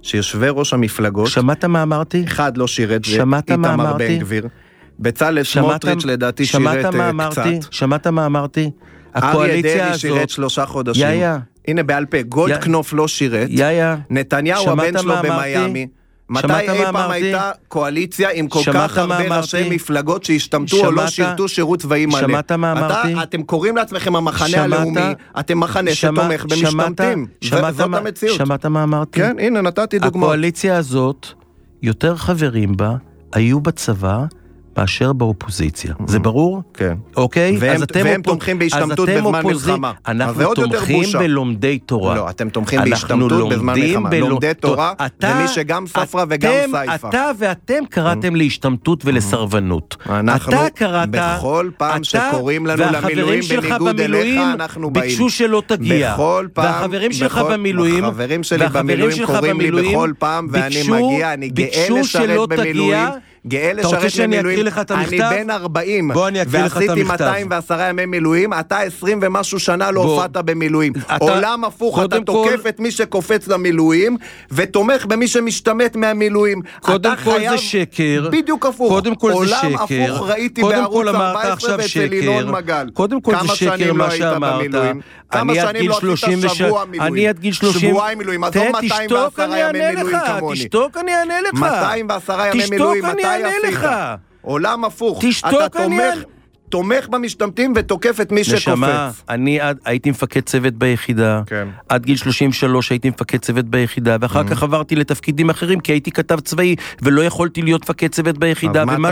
שיושבי ראש המפלגות, שמעת מה אמרתי? אחד לא שירת, שמעת מה איתמר אמרתי? בן גביר, בצלאל סמוטריץ' לדעתי שירת קצת. שמעת מה אמרתי? אריה דרעי שירת 3 חודשים. הנה בעל פה, גולדקנופ לא שירת. נתניהו הבן שלו במיימי. מתי אי פעם הייתה קואליציה עם כל כך הרבה ראשי מפלגות שהשתמטו או לא שירתו שירות צבאי מלא? שמעת מה אמרתי? אתם קוראים לעצמכם המחנה הלאומי, אתם מחנה שתומך במשתמטים. זאת המציאות. שמעת מה אמרתי? כן, הנה נתתי דוגמאות. הקואליציה הזאת, יותר חברים בה, היו בצבא, מאשר באופוזיציה. זה ברור? כן. אוקיי? והם תומכים בהשתמטות בזמן מלחמה. אנחנו תומכים בלומדי תורה. לא, אתם תומכים בהשתמטות בזמן מלחמה. לומדי תורה זה מי שגם ספרה וגם סייפה. אתה ואתם קראתם להשתמטות ולסרבנות. אנחנו בכל פעם שקוראים לנו למילואים בניגוד אליך, אנחנו באים. ביקשו שלא תגיע. בכל פעם. והחברים שלך במילואים, החברים שלי במילואים קוראים לי בכל פעם, ואני מגיע, אני גאה לשרת במילואים. גאה לשרת במילואים, אני בן 40 ועשיתי 210 ימי מילואים, אתה 20 ומשהו שנה לא הופעת במילואים. עולם הפוך, אתה תוקף את מי שקופץ למילואים ותומך במי שמשתמט מהמילואים. קודם כל זה שקר. בדיוק הפוך. קודם כל זה שקר. עולם הפוך ראיתי בערוץ 14 ואצל ינון מגל. קודם כל זה שקר מה שאמרת. כמה שנים לא עשית שבוע מילואים? אני עד גיל 30. שבועיים מילואים, אז לא 210 ימי מילואים כמוני. תשתוק אני אענה לך. 210 ימי מילואים, מתי עשית? עולם הפוך. אתה תומך במשתמטים ותוקף את מי שקופץ. אני הייתי מפקד צוות ביחידה, עד גיל 33 הייתי מפקד צוות ביחידה, ואחר כך עברתי לתפקידים אחרים, כי הייתי כתב צבאי, ולא יכולתי להיות מפקד צוות ביחידה, ומה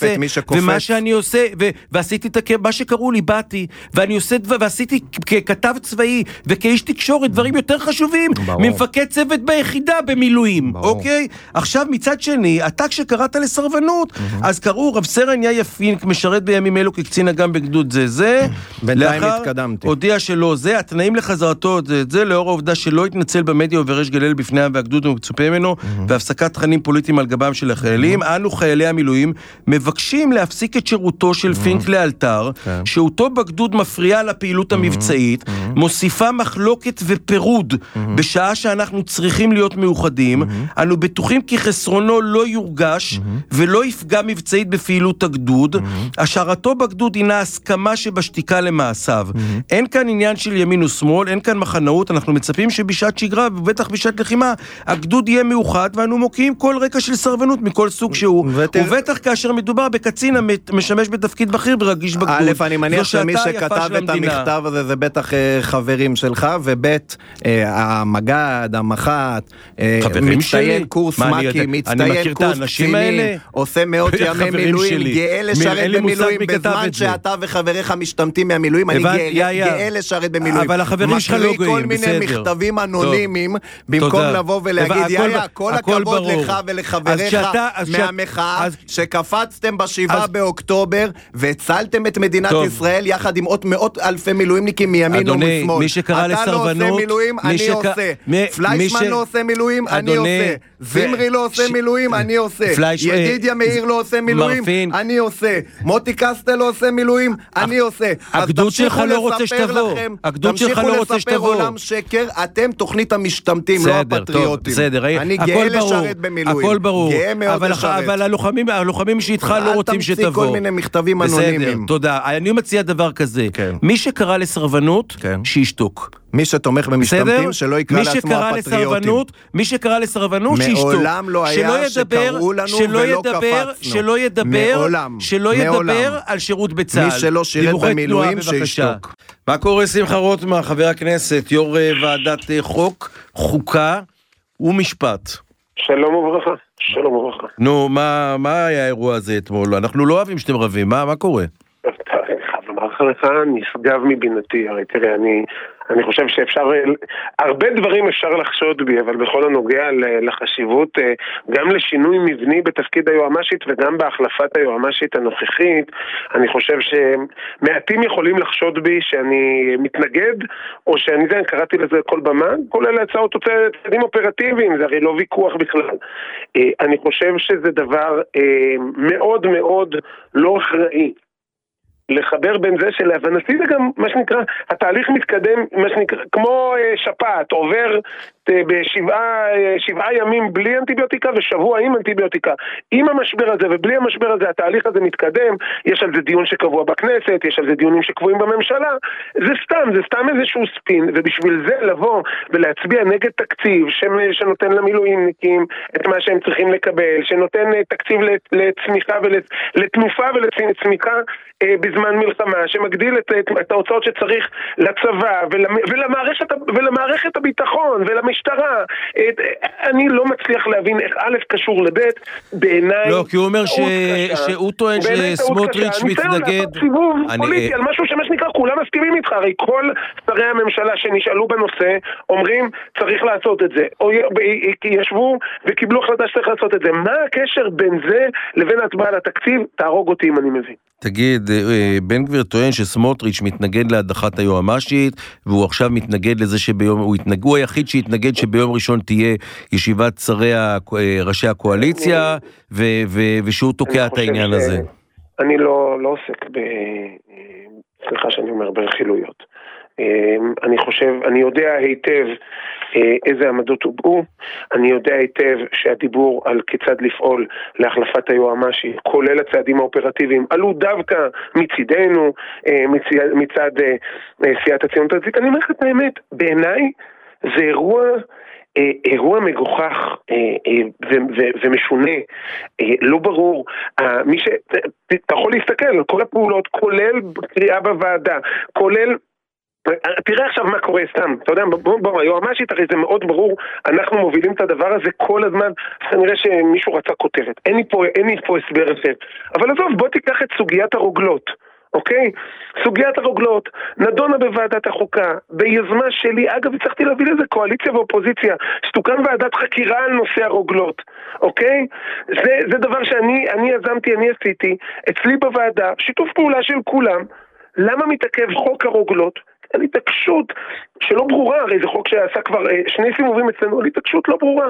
שאני עושה, ועשיתי מה שקראו לי, באתי, ואני עושה, ועשיתי ככתב צבאי, וכאיש תקשורת, דברים יותר חשובים, ממפקד צוות ביחידה במילואים, אוקיי? עכשיו מצד שני, אתה כשקראת לסרבנות, אז קראו רב סרן יאיה פינק, משרת בימים אלו קצין אגם בגדוד זה, בינתיים התקדמתי. הודיע שלא זה, התנאים לחזרתו זה לאור העובדה שלא התנצל במדיה ובריש גלל בפני והגדוד ומצופה ממנו, והפסקת תכנים פוליטיים על גבם של החיילים. אנו חיילי המילואים מבקשים להפסיק את שירותו של פינק לאלתר, שאותו בגדוד מפריע לפעילות המבצעית, מוסיפה מחלוקת ופירוד, בשעה שאנחנו צריכים להיות מאוחדים. אנו בטוחים כי חסרונו לא יורגש, ולא יפגע מבצעית בפעילות הגדוד. השארתו בגדוד הינה הסכמה שבשתיקה למעשיו. אין כאן עניין של ימין ושמאל, אין כאן מחנאות, אנחנו מצפים שבשעת שגרה, ובטח בשעת לחימה, הגדוד יהיה מאוחד, ואנו מוקיעים כל רקע של סרבנות מכל סוג שהוא, ובטח כאשר מדובר בקצין המשמש בתפקיד בכיר ורגיש בגדוד. א', אני מניח שמי שכתב את המכתב הזה, זה בטח חברים שלך, וב', המגד, המח"ט, מצטיין קורס מקי, מצטיין קורס קציני, עושה מאות ימי מילואים, גאה לשרת במילואים בזמן שאתה וחבריך משתמטים מהמילואים, אני גאה לשרת במילואים. אבל החברים שלך לא גאים, כל מיני מכתבים אנונימיים, במקום לבוא ולהגיד, יאיה, כל הכבוד לך ולחבריך מהמחאה, שקפצתם ב7 באוקטובר, והצלתם את מדינת ישראל, יחד עם עוד מאות אלפי מילואימניקים מימין ומשמאל. אתה לא עושה מילואים, אני עושה. פליישמן לא עושה מילואים, אני עושה. זמרי לא עושה מילואים, אני עושה. ידידיה מאיר לא עושה מילואים, אני עושה. מוטי קסטל לא עושה מילואים, אני עושה. הגדוד שלך לא רוצה שתבוא. הגדוד שלך לא רוצה שתבוא. תמשיכו לספר עולם שקר, אתם תוכנית המשתמטים, לא הפטריוטים. אני גאה לשרת במילואים. הכל ברור. גאה מאוד לשרת. אבל הלוחמים שאיתך לא רוצים שתבוא. אל תמציא כל מיני מכתבים אנונימיים. תודה. אני מציע דבר כזה. מי שקרא לסרבנות, שישתוק. מי שתומך במשתמטים, שלא יקרא לעצמו הפטריוטים. מי שקרא לסרבנות, שישתוק. מעולם לא היה שקראו לנו ולא קפצנו. שלא ידבר על שירות בצה"ל. מי שלא שירת במילואים, שישתוק. מה קורה שמחה רוטמן, חבר הכנסת, יו"ר ועדת חוקה ומשפט? שלום וברכה, שלום וברכה. נו, מה היה האירוע הזה אתמול? אנחנו לא אוהבים שאתם רבים, מה קורה? אני חייב לומר לך, נשגב מבינתי, הרי תראה, אני חושב שאפשר, הרבה דברים אפשר לחשוד בי, אבל בכל הנוגע לחשיבות, גם לשינוי מבני בתפקיד היועמ"שית וגם בהחלפת היועמ"שית הנוכחית, אני חושב שמעטים יכולים לחשוד בי שאני מתנגד, או שאני קראתי לזה כל במה, כולל הצעות צעדים אופרטיביים, זה הרי לא ויכוח בכלל. אני חושב שזה דבר מאוד מאוד לא אחראי. לחבר בין זה שלהבנתי זה גם מה שנקרא, התהליך מתקדם, מה שנקרא, כמו שפעת, עובר בשבעה ימים בלי אנטיביוטיקה ושבוע עם אנטיביוטיקה. עם המשבר הזה ובלי המשבר הזה התהליך הזה מתקדם, יש על זה דיון שקבוע בכנסת, יש על זה דיונים שקבועים בממשלה, זה סתם איזשהו ספין, ובשביל זה לבוא ולהצביע נגד תקציב שנותן למילואימניקים את מה שהם צריכים לקבל, שנותן תקציב לצמיחה ולתנופה ולצמיחה בזמן מלחמה, שמגדיל את ההוצאות שצריך לצבא ולמערכת הביטחון ולמשטרה. אני לא מצליח להבין איך א' קשור לב' בעיניי. לא, כי הוא אומר שהוא טוען שסמוטריץ' מתנגד. סיבוב פוליטי על משהו שמה שנקרא כולם מסכימים איתך, הרי כל שרי הממשלה שנשאלו בנושא אומרים צריך לעשות את זה, או ישבו וקיבלו החלטה שצריך לעשות את זה. מה הקשר בין זה לבין הצבעה על התקציב? תהרוג אותי אם אני מבין. תגיד, בן גביר טוען שסמוטריץ' מתנגד להדחת היועמ"שית, והוא עכשיו מתנגד לזה הוא היחיד שהתנגד שביום ראשון תהיה ישיבת ראשי הקואליציה, ושהוא תוקע את העניין הזה. אני לא עוסק סליחה שאני אומר ברכילויות. אני יודע היטב איזה עמדות הובאו, אני יודע היטב שהדיבור על כיצד לפעול להחלפת היועמ"שית, כולל הצעדים האופרטיביים, עלו דווקא מצידנו, מצד סיעת הציונות הדתית. אני אומר לך את האמת, בעיניי זה אירוע מגוחך ומשונה, לא ברור. אתה יכול להסתכל על כל הפעולות, כולל קריאה בוועדה, כולל תראה עכשיו מה קורה סתם, אתה יודע, היועמ"שית הרי זה מאוד ברור, אנחנו מובילים את הדבר הזה כל הזמן, נראה שמישהו רצה כותרת, אין לי פה הסבר אחר, אבל עזוב, בוא תיקח את סוגיית הרוגלות, אוקיי? סוגיית הרוגלות נדונה בוועדת החוקה, ביוזמה שלי, אגב הצלחתי להביא לזה קואליציה ואופוזיציה, שתוקם ועדת חקירה על נושא הרוגלות, אוקיי? זה דבר שאני יזמתי, אני עשיתי, אצלי בוועדה, שיתוף פעולה של כולם. למה מתעכב חוק הרוגלות? על התעקשות שלא ברורה, הרי זה חוק שעשה כבר שני סיבובים אצלנו, על התעקשות לא ברורה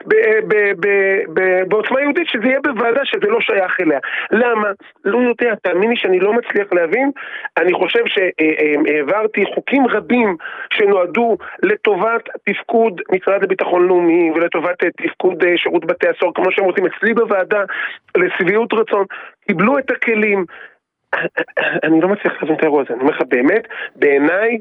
בעוצמה יהודית שזה יהיה בוועדה שזה לא שייך אליה. למה? לא יודע, תאמיני שאני לא מצליח להבין. אני חושב שהעברתי חוקים רבים שנועדו לטובת תפקוד משרד לביטחון לאומי ולטובת תפקוד שירות בתי הסוהר, כמו שהם רוצים אצלי בוועדה, לשביעות רצון, קיבלו את הכלים. אני לא מצליח להבין את האירוע הזה, אני אומר לך באמת, בעיניי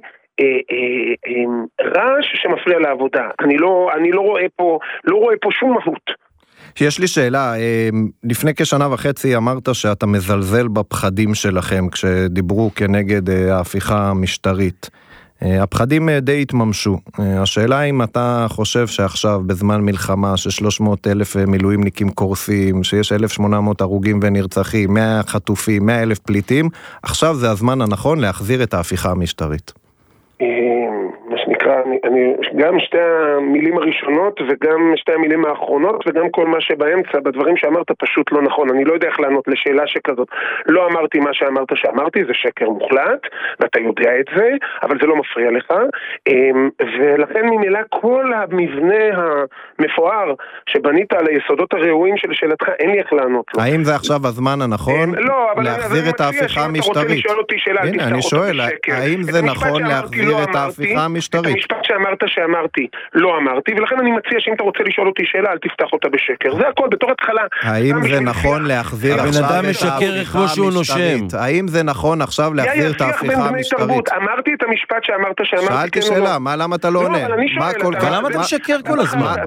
רעש שמפריע לעבודה, אני לא רואה פה שום מהות. יש לי שאלה, לפני כשנה וחצי אמרת שאתה מזלזל בפחדים שלכם כשדיברו כנגד ההפיכה המשטרית. הפחדים די התממשו. השאלה אם אתה חושב שעכשיו בזמן מלחמה ש300,000 מילואימניקים קורסים, שיש 1,800 הרוגים ונרצחים, 100 חטופים, 100,000 פליטים, עכשיו זה הזמן הנכון להחזיר את ההפיכה המשטרית. מה שנקרא, גם שתי המילים הראשונות וגם שתי המילים האחרונות וגם כל מה שבאמצע, בדברים שאמרת פשוט לא נכון. אני לא יודע איך לענות לשאלה שכזאת. לא אמרתי מה שאמרתי, זה שקר מוחלט, ואתה יודע את זה, אבל זה לא מפריע לך. ולכן ממילא כל המבנה המפואר שבנית על היסודות הראויים של שאלתך, אין לי איך לענות לו. האם זה עכשיו הזמן הנכון להחזיר את ההפיכה המשטרית? הנה, אני שואל, האם זה נכון להחזיר את ההפיכה המשטרית? את המשפט שאמרתי, לא אמרתי, ולכן אני מציע שאם אתה רוצה לשאול אותי שאלה, אל תפתח אותה בשקר. זה הכל, בתור התחלה. האם זה נכון להחזיר עכשיו את ההפיכה המשטרית? האם זה נכון עכשיו להחזיר את ההפיכה המשטרית? אמרתי את המשפט שאמרת. שאלתי שאלה, למה אתה לא עונה? למה אתה משקר כל הזמן?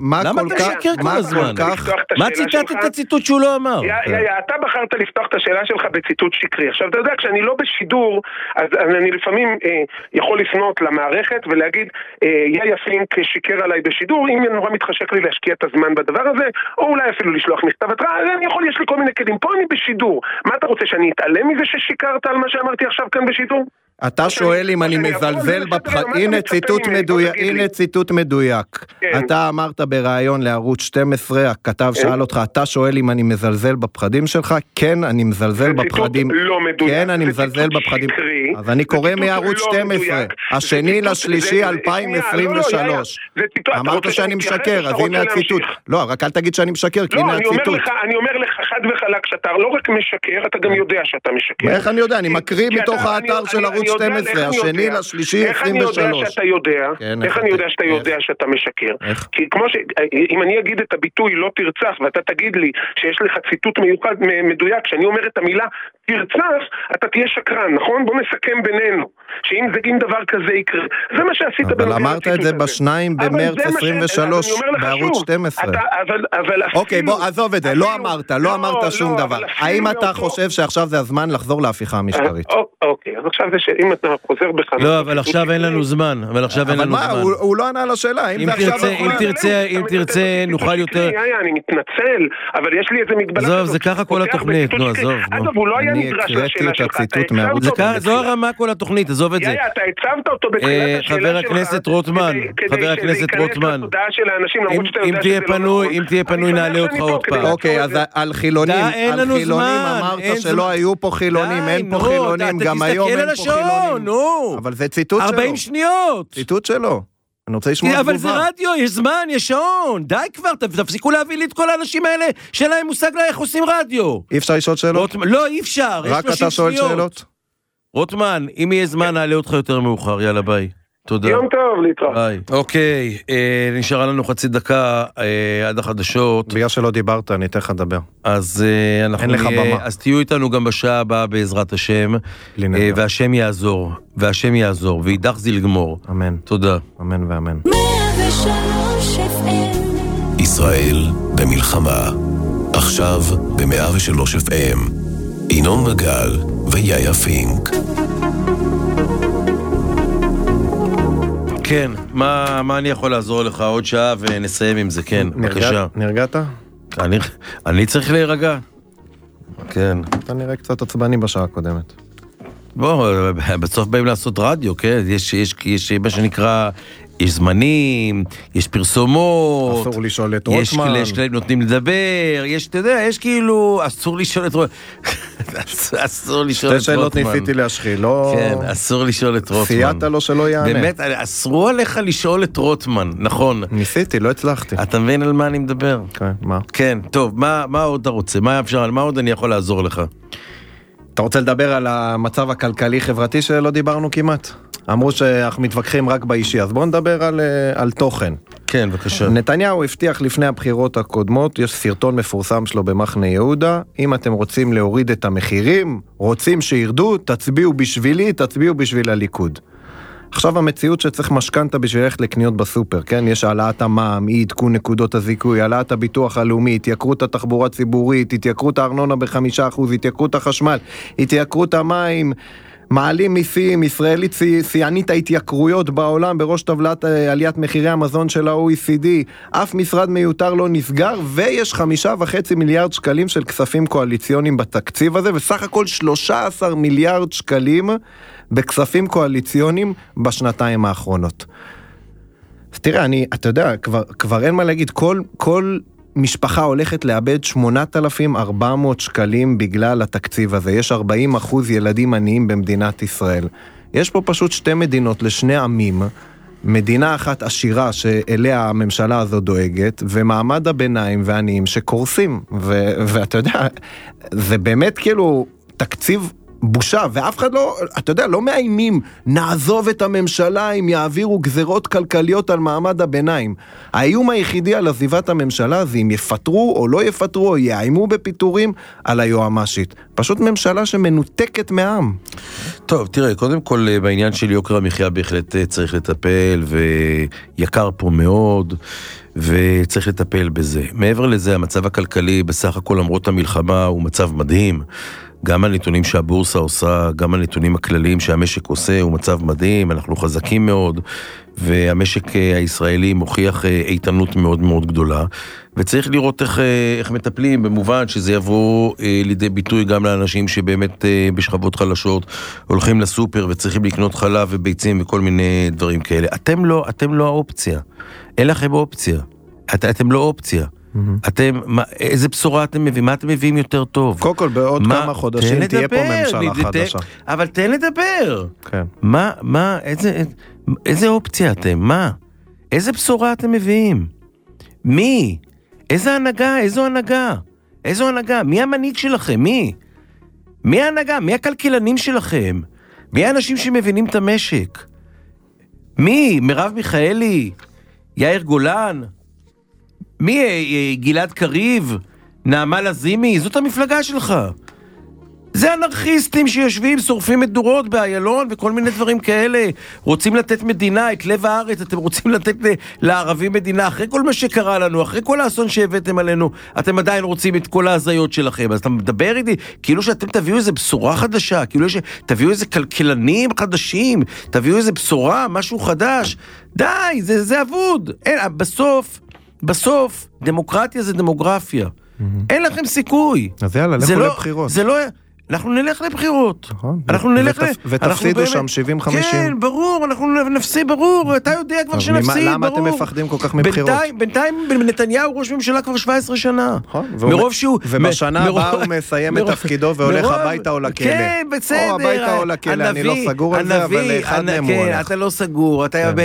מה ציטטת את הציטוט שהוא לא אמר? אתה בחרת לפתוח את השאלה שלך בציטוט שקרי. עכשיו אתה יודע, כשאני לא בשידור, אז אני לפעמים יכול לפנות למערכת ולהגיד, יאיה פינק שיקר עליי בשידור, אם נורא מתחשק לי להשקיע את הזמן בדבר הזה, או אולי אפילו לשלוח מכתב התראה, יש לי כל מיני כלים. פה אני בשידור. מה אתה רוצה, שאני אתעלם מזה ששיקרת על מה שאמרתי עכשיו כאן בשידור? אתה שואל אם אני מזלזל הנה ציטוט מדויק. אתה אמרת בראיון לערוץ 12, הכתב שאל אותך, אתה שואל אם אני מזלזל בפחדים שלך? כן, אני מזלזל בפחדים. כן, אני מזלזל בפחדים. אז אני קורא מערוץ 12, 2/3/2023. אמרת שאני משקר, אז הנה הציטוט. לא, רק אל תגיד שאני משקר, כי הנה הציטוט. אני אומר לך חד וחלק שאתה לא רק משקר, אתה גם יודע שאתה משקר. איך אני יודע? אני מקריא מתוך האתר של ערוץ בערוץ 12, השני לשלישי 23. איך אני יודע שאתה יודע שאתה משקר? כי כמו אם אני אגיד את הביטוי לא תרצח, ואתה תגיד לי שיש לך ציטוט מיוחד מדויק, כשאני אומר את המילה תרצח, אתה תהיה שקרן, נכון? בוא נסכם בינינו, שאם דבר כזה יקרה, זה מה שעשית. אבל אמרת את זה ב2 במרץ 23 בערוץ 12. אוקיי, בוא, עזוב את זה, לא אמרת שום דבר. האם אתה חושב שעכשיו זה הזמן לחזור להפיכה המשטרית? אוקיי, אז עכשיו זה שאם אתה חוזר בך... לא, אבל עכשיו אין לנו זמן. אבל מה, הוא לא ענה לשאלה. אם תרצה, נוכל יותר... אני מתנצל, אבל יש לי איזה מגבלה... עזוב, זה ככה כל התוכנית, נו, עזוב. הוא לא היה נדרש לשאלה שלך. זו הרמה כל התוכנית, עזוב את זה. אתה הצבת אותו בתחילת השאלה שלך. חבר הכנסת רוטמן, אם תהיה פנוי נעלה אותך עוד פעם. אוקיי, אז על חילונים אמרת שלא היו פה חילונים, אין פה חילונים, גם היום אין פה חילונים. אבל זה ציטוט שלו. 40 שניות. ציטוט שלו. אני רוצה לשמוע תגובה. אבל זה רדיו, יש זמן, יש שעון. די כבר, תפסיקו להביא לי את כל האנשים האלה שאין להם מושג איך עושים רדיו. אי אפשר לשאול שאלות? לא, אי אפשר. רק אתה שואל שאלות? רוטמן, אם יהיה זמן, נעלה אותך יותר מאוחר. יאללה, ביי. תודה. יום טוב, להתראות. ביי. אוקיי, נשארה לנו חצי דקה עד החדשות. בגלל שלא דיברת, אני אתן לך לדבר. אז אנחנו נהיה, אז תהיו איתנו גם בשעה הבאה בעזרת השם, והשם יעזור, וידח זיל גמור. אמן. תודה. אמן ואמן. ישראל במלחמה. עכשיו ב-103 FM. ינון מגל ויאיה פינק. כן, מה אני יכול לעזור לך? עוד שעה ונסיים עם זה, כן, בבקשה. נרגעת? אני צריך להירגע. כן. אתה נראה קצת עצבני בשעה הקודמת. בוא, בסוף באים לעשות רדיו, כן? יש מה שנקרא, יש זמנים, יש פרסומות. אסור לשאול את רוטמן. יש כללים נותנים לדבר, אתה יודע, יש כאילו, אסור לשאול את רוטמן. אסור לשאול את רוטמן. שתי שאלות ניסיתי להשחיל, לא... כן, אסור לשאול את רוטמן. סייעת לו שלא יענה. באמת, אסרו עליך לשאול את רוטמן, נכון. ניסיתי, לא הצלחתי. אתה מבין על מה אני מדבר? כן, מה? כן, טוב, מה עוד אתה רוצה? מה אפשר, על מה עוד אני יכול לעזור לך? אתה רוצה לדבר על המצב הכלכלי-חברתי שלא דיברנו כמעט? אמרו שאנחנו מתווכחים רק באישי, אז בואו נדבר על תוכן. כן, בבקשה. נתניהו הבטיח לפני הבחירות הקודמות, יש סרטון מפורסם שלו במחנה יהודה, אם אתם רוצים להוריד את המחירים, רוצים שירדו, תצביעו בשבילי, תצביעו בשביל הליכוד. עכשיו המציאות שצריך משכנתה בשביל ללכת לקניות בסופר, כן? יש העלאת המע"מ, אי עדכון נקודות הזיכוי, העלאת הביטוח הלאומי, התייקרות התחבורה הציבורית, התייקרות הארנונה ב5%, התייקרות החשמל, התייקרות המים, מעלים מיסים, ישראלית שיאנית ההתייקרויות בעולם בראש טבלת עליית מחירי המזון של ה-OECD, אף משרד מיותר לא נסגר, ויש 5.5 מיליארד שקלים של כספים קואליציוניים בתקציב הזה, וסך הכל 13 מיליארד שקלים בכספים קואליציוניים בשנתיים האחרונות. אז תראה, אתה יודע, כבר אין מה להגיד, כל משפחה הולכת לאבד 8,400 שקלים בגלל התקציב הזה. יש 40% ילדים עניים במדינת ישראל. יש פה פשוט שתי מדינות לשני עמים, מדינה אחת עשירה שאליה הממשלה הזו דואגת, ומעמד הביניים והעניים שקורסים. ואתה יודע, זה באמת כאילו תקציב בושה, ואף אחד לא, אתה יודע, לא מאיימים, נעזוב את הממשלה אם יעבירו גזרות כלכליות על מעמד הביניים. האיום היחידי על עזיבת הממשלה זה אם יפטרו או לא יפטרו או יאיימו בפיטורים על היועמ"שית. פשוט ממשלה שמנותקת מהעם. טוב, תראה, קודם כל בעניין של יוקר המחיה בהחלט צריך לטפל, ויקר פה מאוד, וצריך לטפל בזה. מעבר לזה, המצב הכלכלי בסך הכל למרות המלחמה הוא מצב מדהים. גם הנתונים שהבורסה עושה, גם הנתונים הכלליים שהמשק עושה, הוא מצב מדהים, אנחנו חזקים מאוד, והמשק הישראלי מוכיח איתנות מאוד מאוד גדולה, וצריך לראות איך מטפלים, במובן שזה יבוא לידי ביטוי גם לאנשים שבאמת בשכבות חלשות הולכים לסופר וצריכים לקנות חלב וביצים וכל מיני דברים כאלה. אתם לא האופציה, אין לכם אופציה, אתם לא אופציה. איזה בשורה אתם מביאים? מה אתם מביאים יותר טוב? קודם כל, בעוד כמה חודשים תהיה פה ממשלה חדשה. אבל תן לדבר. כן. איזה אופציה אתם? מה? איזה בשורה אתם מביאים? מי? איזה הנהגה? איזו הנהגה? מי המנהיג שלכם? מי ההנהגה? מי הכלכלנים שלכם? מי האנשים שמבינים את המשק? מי? מרב מיכאלי? יאיר גולן? מי? גלעד קריב? נעמה לזימי? זאת המפלגה שלך. זה אנרכיסטים שיושבים, שורפים את דורות באיילון וכל מיני דברים כאלה. רוצים לתת מדינה, את לב הארץ, אתם רוצים לתת לערבים מדינה. אחרי כל מה שקרה לנו, אחרי כל האסון שהבאתם עלינו, אתם עדיין רוצים את כל ההזיות שלכם. אז אתה מדבר איתי, כאילו שאתם תביאו איזה בשורה חדשה, כאילו שתביאו איזה כלכלנים חדשים, תביאו איזה בשורה, משהו חדש. די, זה אבוד. בסוף, דמוקרטיה זה דמוגרפיה. אין לכם סיכוי. אז יאללה, לכו לבחירות. אנחנו נלך לבחירות. ותפסידו שם 70-50. כן, ברור, אנחנו נפסיד, ברור. אתה יודע כבר שנפסיד, ברור. למה אתם מפחדים כל כך מבחירות? בינתיים נתניהו ראש ממשלה כבר 17 שנה. מרוב שהוא... ובשנה הבאה הוא מסיים את תפקידו והולך הביתה או לכלא. כן, בסדר. או הביתה או לכלא, אני לא סגור על זה, אבל אחד מהם הוא הולך. אתה לא סגור.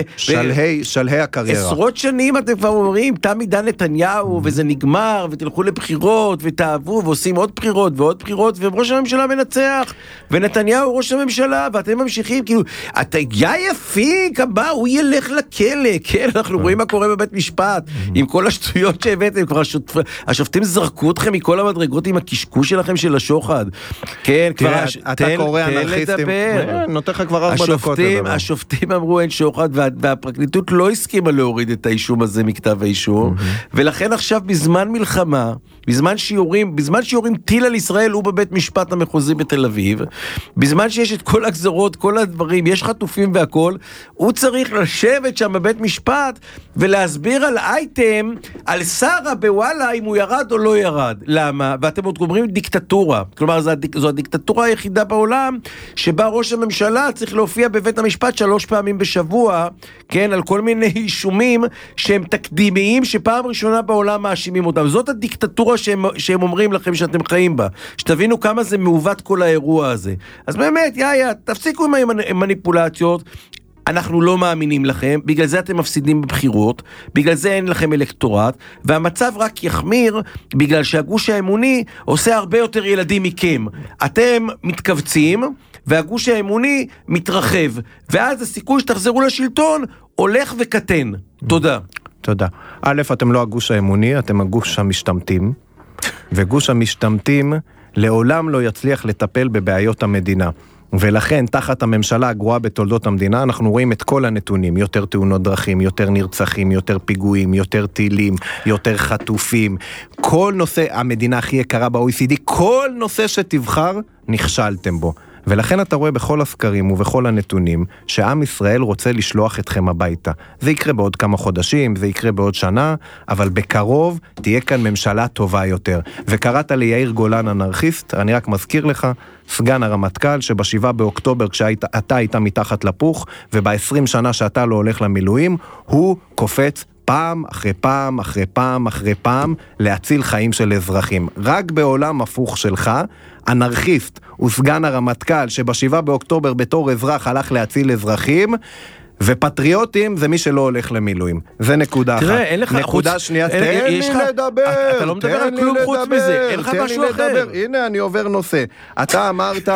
שלהי הקריירה. עשרות שנים אתם כבר אומרים, תם עידן נתניהו, וזה נגמר, ותלכו לבחירות, ותאהבו, ועושים עוד בחירות ועוד בחירות, וראש הממשלה מנצח, ונתניהו ראש הממשלה, ואתם ממשיכים, כאילו, יאיר פינק הבא, הוא ילך לכלא, כן, אנחנו רואים מה קורה בבית משפט, עם כל השטויות שהבאתם, כבר השופטים זרקו אתכם מכל המדרגות עם הקשקוש שלכם של השוחד, כן, כבר, אתה קורא אנרכיסטים, נותן לך כבר 4 דקות. השופטים אמרו אין שוחד, והפרקליטות לא הסכימה להוריד את האישום הזה מכתב האישום, ולכן עכשיו בזמן מלחמה, בזמן שיורים טיל על ישראל, הוא בבית משפט המחוזי בתל אביב, בזמן שיש את כל הגזרות, כל הדברים, יש חטופים והכל, הוא צריך לשבת שם בבית משפט, ולהסביר על אייטם, על שרה בוואלה, אם הוא ירד או לא ירד. למה? ואתם עוד אומרים דיקטטורה. כלומר, זו הדיקטטורה היחידה בעולם, שבה ראש הממשלה צריך להופיע בבית המשפט 3 פעמים בשבוע, כן, על כל מיני אישומים, שהם תקדימיים, שפעם ראשונה בעולם מאשימים אותם. זאת הדיקטטורה שהם אומרים לכם שאתם חיים בה. שתבינו כמה זה מעוות כל האירוע הזה. אז באמת, תפסיקו עם המניפולציות, אנחנו לא מאמינים לכם, בגלל זה אתם מפסידים בבחירות, בגלל זה אין לכם אלקטורט, והמצב רק יחמיר, בגלל שהגוש האמוני עושה הרבה יותר ילדים מכם. אתם מתכווצים, והגוש האמוני מתרחב, ואז הסיכוי שתחזרו לשלטון הולך וקטן. תודה. תודה. א', אתם לא הגוש האמוני, אתם הגוש המשתמטים, וגוש המשתמטים לעולם לא יצליח לטפל בבעיות המדינה. ולכן, תחת הממשלה הגרועה בתולדות המדינה, אנחנו רואים את כל הנתונים, יותר תאונות דרכים, יותר נרצחים, יותר פיגועים, יותר טילים, יותר חטופים. כל נושא, המדינה הכי יקרה ב-OECD, כל נושא שתבחר, נכשלתם בו. ולכן אתה רואה בכל הסקרים ובכל הנתונים שעם ישראל רוצה לשלוח אתכם הביתה. זה יקרה בעוד כמה חודשים, זה יקרה בעוד שנה, אבל בקרוב תהיה כאן ממשלה טובה יותר. וקראת ליאיר גולן אנרכיסט, אני רק מזכיר לך, סגן הרמטכ"ל שב7 באוקטובר כשאתה היית מתחת לפוך, וב20 שנה שאתה לא הולך למילואים, הוא קופץ פעם אחרי פעם אחרי פעם אחרי פעם להציל חיים של אזרחים. רק בעולם הפוך שלך, אנרכיסט הוא סגן הרמטכ"ל שב7 באוקטובר בתור אזרח הלך להציל אזרחים, ופטריוטים זה מי שלא הולך למילואים. זה נקודה אחת. תראה, אין לך... נקודה שנייה, תן לי לדבר. אתה לא מדבר על כלום חוץ מזה. אין לך משהו אחר. הנה, אני עובר נושא. אתה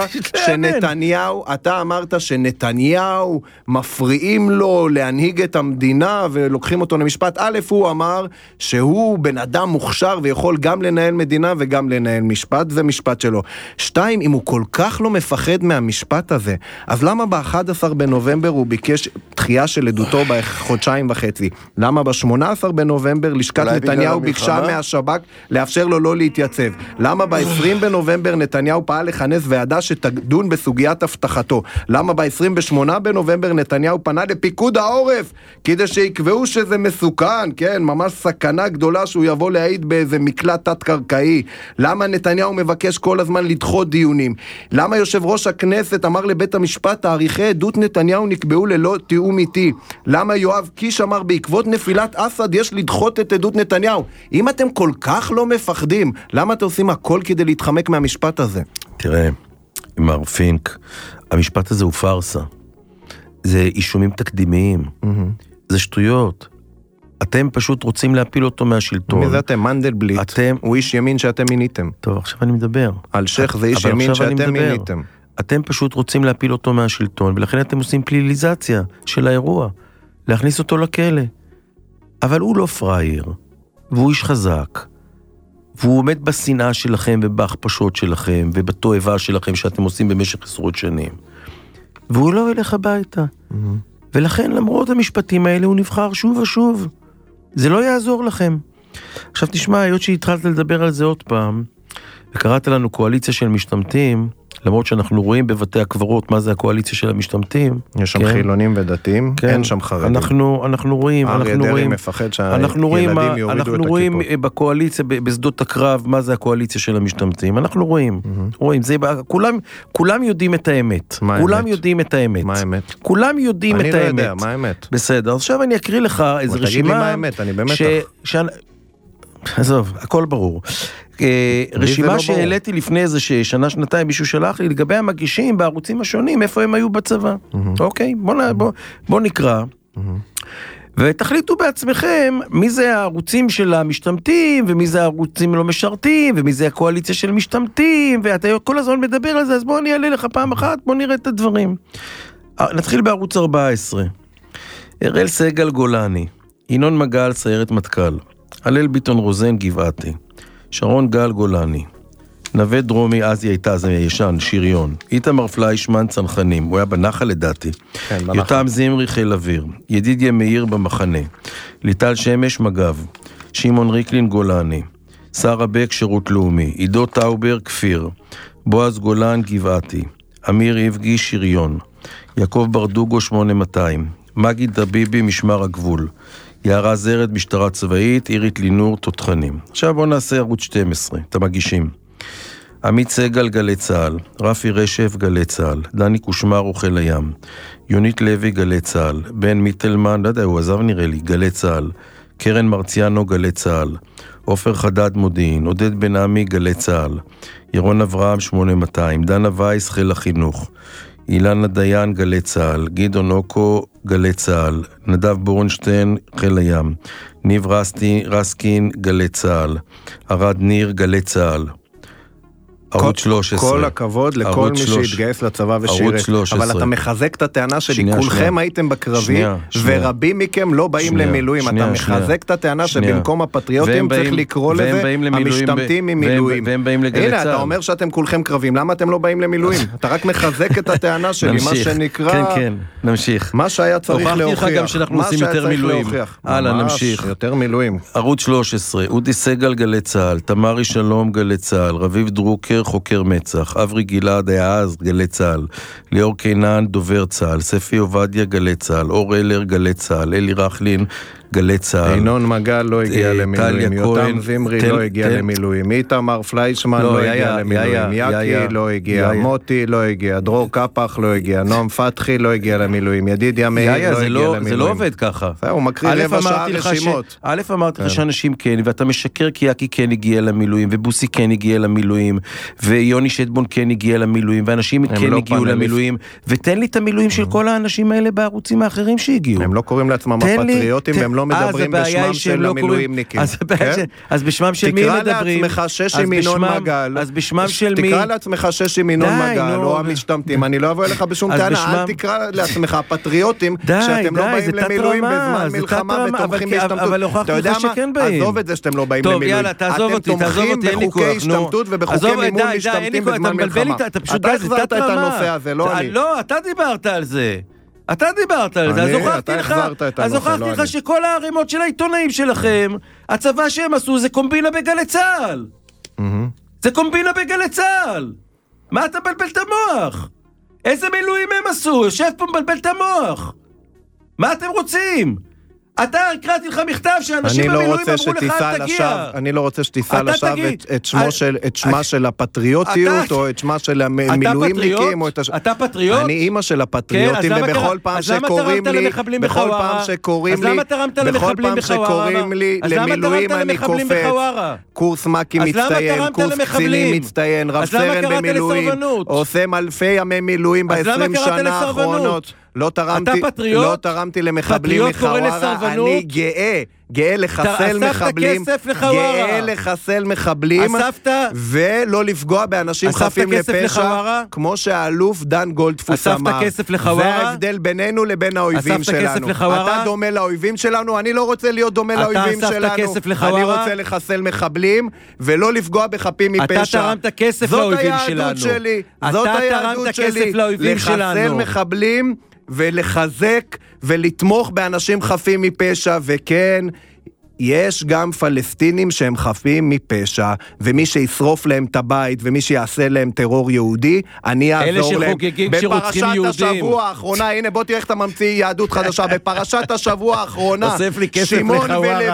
אמרת שנתניהו מפריעים לו להנהיג את המדינה ולוקחים אותו למשפט. א', הוא אמר שהוא בן אדם מוכשר ויכול גם לנהל מדינה וגם לנהל משפט, זה משפט שלו. 2, אם הוא כל כך לא מפחד מהמשפט הזה, אז למה ב-11 בנובמבר הוא ביקש דחייה של עדותו בחודשיים וחצי? למה ב-18 בנובמבר לשכת נתניהו ביקשה מהשב"כ לאפשר לו לא להתייצב? למה ב-20 בנובמבר נתניהו פעל לכנס ועדה שתדון בסוגיית הבטחתו? למה ב-28 בנובמבר נתניהו פנה לפיקוד העורף כדי שיקבעו שזה מסוכן, כן, ממש סכנה גדולה שהוא יבוא להעיד באיזה מקלט תת-קרקעי? למה נתניהו מבקש כל הזמן לדחות דיונים? למה יושב ראש הכנסת אמר לבית המשפט תאריכי עדות נתניהו נקבעו ללא תיאום איתי? למה יואב קיש אמר בעקבות נפילת אסד יש לדחות את עדות נתניהו? אם אתם כל כך לא מפחדים, למה אתם עושים הכל כדי להתחמק מהמשפט הזה? תראה, מר פינק, המשפט הזה הוא פרסה. זה אישומים תקדימיים. זה שטויות. אתם פשוט רוצים להפיל אותו מהשלטון. מי זה אתם? מנדלבליט. הוא איש ימין שאתם מיניתם. טוב, עכשיו אני מדבר. אלשיך זה איש ימין שאתם מיניתם. אתם פשוט רוצים להפיל אותו מהשלטון, ולכן אתם עושים פליליזציה של האירוע, להכניס אותו לכלא. אבל הוא לא פראייר, והוא איש חזק, והוא עומד בשנאה שלכם ובהכפשות שלכם, ובתועבה שלכם שאתם עושים במשך עשרות שנים. והוא לא ילך הביתה. ולכן למרות המשפטים האלה הוא נבחר שוב ושוב. זה לא יעזור לכם. עכשיו תשמע, היות שהתחלת לדבר על זה עוד פעם, וקראת לנו קואליציה של משתמטים, למרות שאנחנו רואים בבתי הקברות מה זה הקואליציה של המשתמטים. יש שם חילונים ודתיים, אין שם חרדים. אנחנו רואים, מפחד שהילדים יורידו את הכיפות. אנחנו רואים בקואליציה, בשדות הקרב, מה זה הקואליציה של המשתמטים. אנחנו רואים, כולם יודעים את האמת. כולם יודעים את האמת. מה האמת? כולם יודעים את האמת. אני לא יודע, מה האמת? בסדר, עכשיו אני אקריא לך איזו רשימה. תגיד לי מה האמת, אני במתח. עזוב, הכל ברור. רשימה שהעליתי לפני איזה שנה, שנתיים, מישהו שלח לי לגבי המגישים בערוצים השונים, איפה הם היו בצבא. אוקיי, בוא נקרא. ותחליטו בעצמכם מי זה הערוצים של המשתמטים, ומי זה הערוצים לא משרתים, ומי זה הקואליציה של משתמטים, ואתה כל הזמן מדבר על זה, אז בוא אני אעלה לך פעם אחת, בוא נראה את הדברים. נתחיל בערוץ 14. אראל סגל גולני, ינון מגל סיירת מטכ"ל, הלל ביטון רוזן גבעתי, שרון גל גולני, נווה דרומי, אז היא הייתה, זה ישן, שריון, איתמר פליישמן צנחנים, הוא היה בנחל לדעתי, כן, יותם זמרי חיל אוויר, ידידיה מאיר במחנה, ליטל שמש מג"ב, שמעון ריקלין גולני, שרה בק שירות לאומי, עידו טאובר כפיר, בועז גולן גבעתי, אמיר יבגי שריון, יעקב ברדוגו 8200, מגיד דביבי משמר הגבול, יערה זרד משטרה צבאית, עירית לינור תותחנים. עכשיו בואו נעשה ערוץ 12, את המגישים. עמית סגל גלי צהל, רפי רשף גלי צהל, דני קושמר אוכל הים, יונית לוי גלי צהל, בן מיטלמן, לא יודע, הוא עזב נראה לי, גלי צהל, קרן מרציאנו גלי צהל, עופר חדד מודיעין, עודד בן עמי גלי צהל, ירון אברהם 8200, דנה וייס חיל החינוך, אילנה דיין גלי צהל, גדעון אוקו גלי צהל, נדב בורנשטיין חיל הים, ניב רסקין גלי צהל, ארד ניר גלי צהל, ערוץ 13. כל הכבוד לכל מי שהתגייס לצבא ושירת, אבל אתה מחזק את הטענה שלי, כולכם הייתם בקרבי, ורבים מכם לא באים למילואים, אתה מחזק את הטענה שבמקום הפטריוטים צריך לקרוא לזה המשתמטים ממילואים. הנה, אתה אומר שאתם כולכם קרבים, למה אתם לא באים למילואים? אתה רק מחזק את הטענה שלי, מה שנקרא, כן, כן, נמשיך. מה שהיה צריך להוכיח. הוכחתי לך גם שאנחנו עושים יותר מילואים. הלאה, נמשיך. יותר מילואים. ערוץ 13, אודי סגל גלי צהל, תמרי שלום גלי צהל, רביב דרוקר חוקר מצח, אברי גלעד היה אז גלי צהל, ליאור קינן דובר צהל, ספי עובדיה גלי צהל, אור אלר גלי צהל, אלי רחלין גלי צהל, ינון מגל לא הגיע למילואים, יותם זמרי לא הגיע למילואים, איתמר פליישמן לא הגיע למילואים, יקי לא הגיע, מוטי לא הגיע, דרור קפח לא הגיע, נועם פתחי לא הגיע למילואים, ידידיה מאיר לא הגיע למילואים. זה לא עובד ככה. הוא מקריא רבע שעה רשימות. א' אמרתי לך שאנשים כן, ואתה משקר כי יקי כן הגיע למילואים, ובוסי כן הגיע למילואים, ויוני שטבון כן הגיע למילואים, ואנשים כן הגיעו למילואים, ותן לי את המילואים של כל האנשים האלה בערוצים האחרים שהגיעו. הם לא קוראים לעצמם הפטריוטים, והם לא מדברים בשמם של המילואימניקים. אז בשמם של מי מדברים? תקרא לעצמך שש עם ינון מגל. אז בשמם של מי? תקרא לעצמך שש עם ינון מגל, או המשתמטים. אני לא אבוא אליך בשום טענה, אל תקרא לעצמך הפטריוטים, שאתם לא באים למילואים בזמן מלחמה ותומכים בהשתמטות. אבל הוכחתי לך שכן באים. עזוב את זה שאתם לא באים למילואים. אתם תומכים בחוקי השתמטות ובחוקי מימון משתמטים בזמן מלחמה. אתה החזרת את הנושא הזה, לא אני. לא, אתה דיברת על זה. אתה דיברת על זה, אז הוכחתי לך שכל הערימות של העיתונאים שלכם, הצבא שהם עשו זה קומבינה בגלי צהל. זה קומבינה בגלי צהל. מה אתה מבלבל את המוח? איזה מילואים הם עשו? יושב פה מבלבל את המוח. מה אתם רוצים? אתה הקראתי לך מכתב שאנשים במילואים אמרו לך אל תגיע. אני לא רוצה שתיסע לשווא את שמה של הפטריוטיות או את שמה של המילואימניקים. אתה פטריוט? אני אימא של הפטריוטים, ובכל פעם שקוראים לי למילואים אני קופץ. קורס מקי מצטיין, קורס קצינים מצטיין, רב סרן במילואים, עושה אלפי ימי מילואים ב-20 שנה האחרונות. לא תרמתי למחבלים מחווארה, אני גאה לחסל מחבלים, גאה לחסל מחבלים, ולא לפגוע באנשים חפים לפשע, כמו שהאלוף דן גולדפוס אמר. זה ההבדל בינינו לבין האויבים שלנו. אתה דומה לאויבים שלנו, אני לא רוצה להיות דומה לאויבים שלנו. אני רוצה לחסל מחבלים, ולא לפגוע בחפים מפשע. אתה תרמת כסף לאויבים שלנו. זאת היהדות שלי, לחסל מחבלים ולחזק ולתמוך באנשים חפים מפשע, וכן, יש גם פלסטינים שהם חפים מפשע, ומי שישרוף להם את הבית, ומי שיעשה להם טרור יהודי, אני אעזור להם. בפרשת השבוע האחרונה, הנה בוא תראה איך אתה ממציא יהדות חדשה, בפרשת השבוע האחרונה, שמעון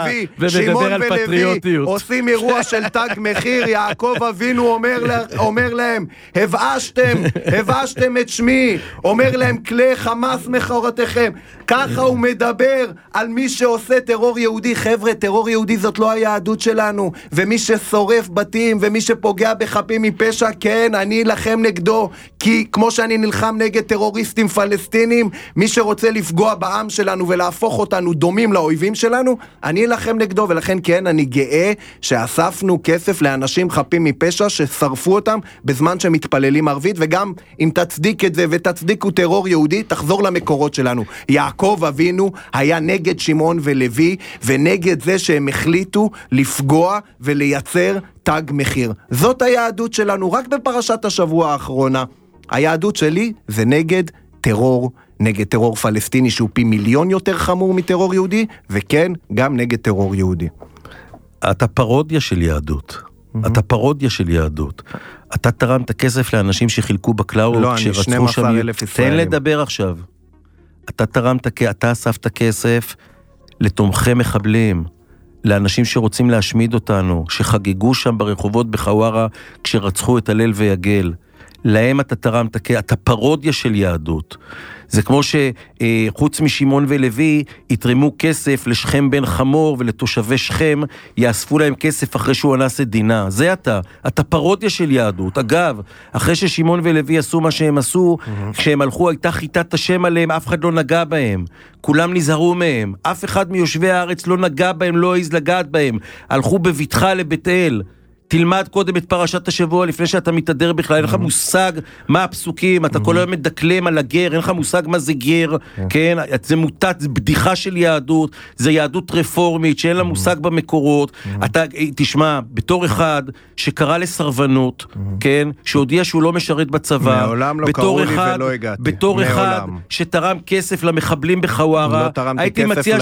ולוי עושים אירוע של תג מחיר, יעקב אבינו אומר להם, הבאשתם את שמי, אומר להם, כלי חמאס מחורתכם. ככה הוא מדבר על מי שעושה טרור יהודי. חבר'ה, טרור יהודי זאת לא היהדות שלנו, ומי ששורף בתים ומי שפוגע בחפים מפשע, כן, אני אלחם נגדו, כי כמו שאני נלחם נגד טרוריסטים פלסטינים, מי שרוצה לפגוע בעם שלנו ולהפוך אותנו דומים לאויבים שלנו, אני אלחם נגדו. ולכן כן, אני גאה שאספנו כסף לאנשים חפים מפשע ששרפו אותם בזמן שמתפללים ערבית, וגם אם תצדיק את זה ותצדיקו טרור יהודי, תחזור למקורות שלנו. יעקב אבינו היה נגד שמעון ולוי, ונגד זה שהם החליטו לפגוע ולייצר תג מחיר. זאת היהדות שלנו. רק בפרשת השבוע האחרונה, היהדות שלי זה נגד טרור, נגד טרור פלסטיני שהוא פי מיליון יותר חמור מטרור יהודי, וכן, גם נגד טרור יהודי. אתה פרודיה של יהדות. אתה פרודיה של יהדות. אתה תרמת כסף לאנשים שחילקו בקלאוד, לא, אני 12,000 ישראלים. תן לדבר עכשיו. אתה אספת כסף לתומכי מחבלים, לאנשים שרוצים להשמיד אותנו, שחגגו שם ברחובות בחווארה כשרצחו את הלל ויגל. להם אתה תרמת, אתה פרודיה של יהדות. זה כמו שחוץ משמעון ולוי יתרמו כסף לשכם בן חמור, ולתושבי שכם יאספו להם כסף אחרי שהוא אנס את דינה. זה אתה פרודיה של יהדות. אגב, אחרי ששמעון ולוי עשו מה שהם עשו, כשהם הלכו הייתה חיטת השם עליהם, אף אחד לא נגע בהם, כולם נזהרו מהם, אף אחד מיושבי הארץ לא נגע בהם, לא העז לגעת בהם, הלכו בביטחה לבית אל. תלמד קודם את פרשת השבוע לפני שאתה מתהדר בכלל, אין לך מושג מה הפסוקים, אתה כל היום מדקלם על הגר, אין לך מושג מה זה גר, כן? זה מוטט, זה בדיחה של יהדות, זה יהדות רפורמית שאין לה מושג במקורות. אתה תשמע, בתור אחד שקרא לסרבנות, כן? שהודיע שהוא לא משרת בצבא, מעולם לא קראו לי ולא הגעתי. בתור אחד שתרם כסף למחבלים בחווארה, הייתי מציע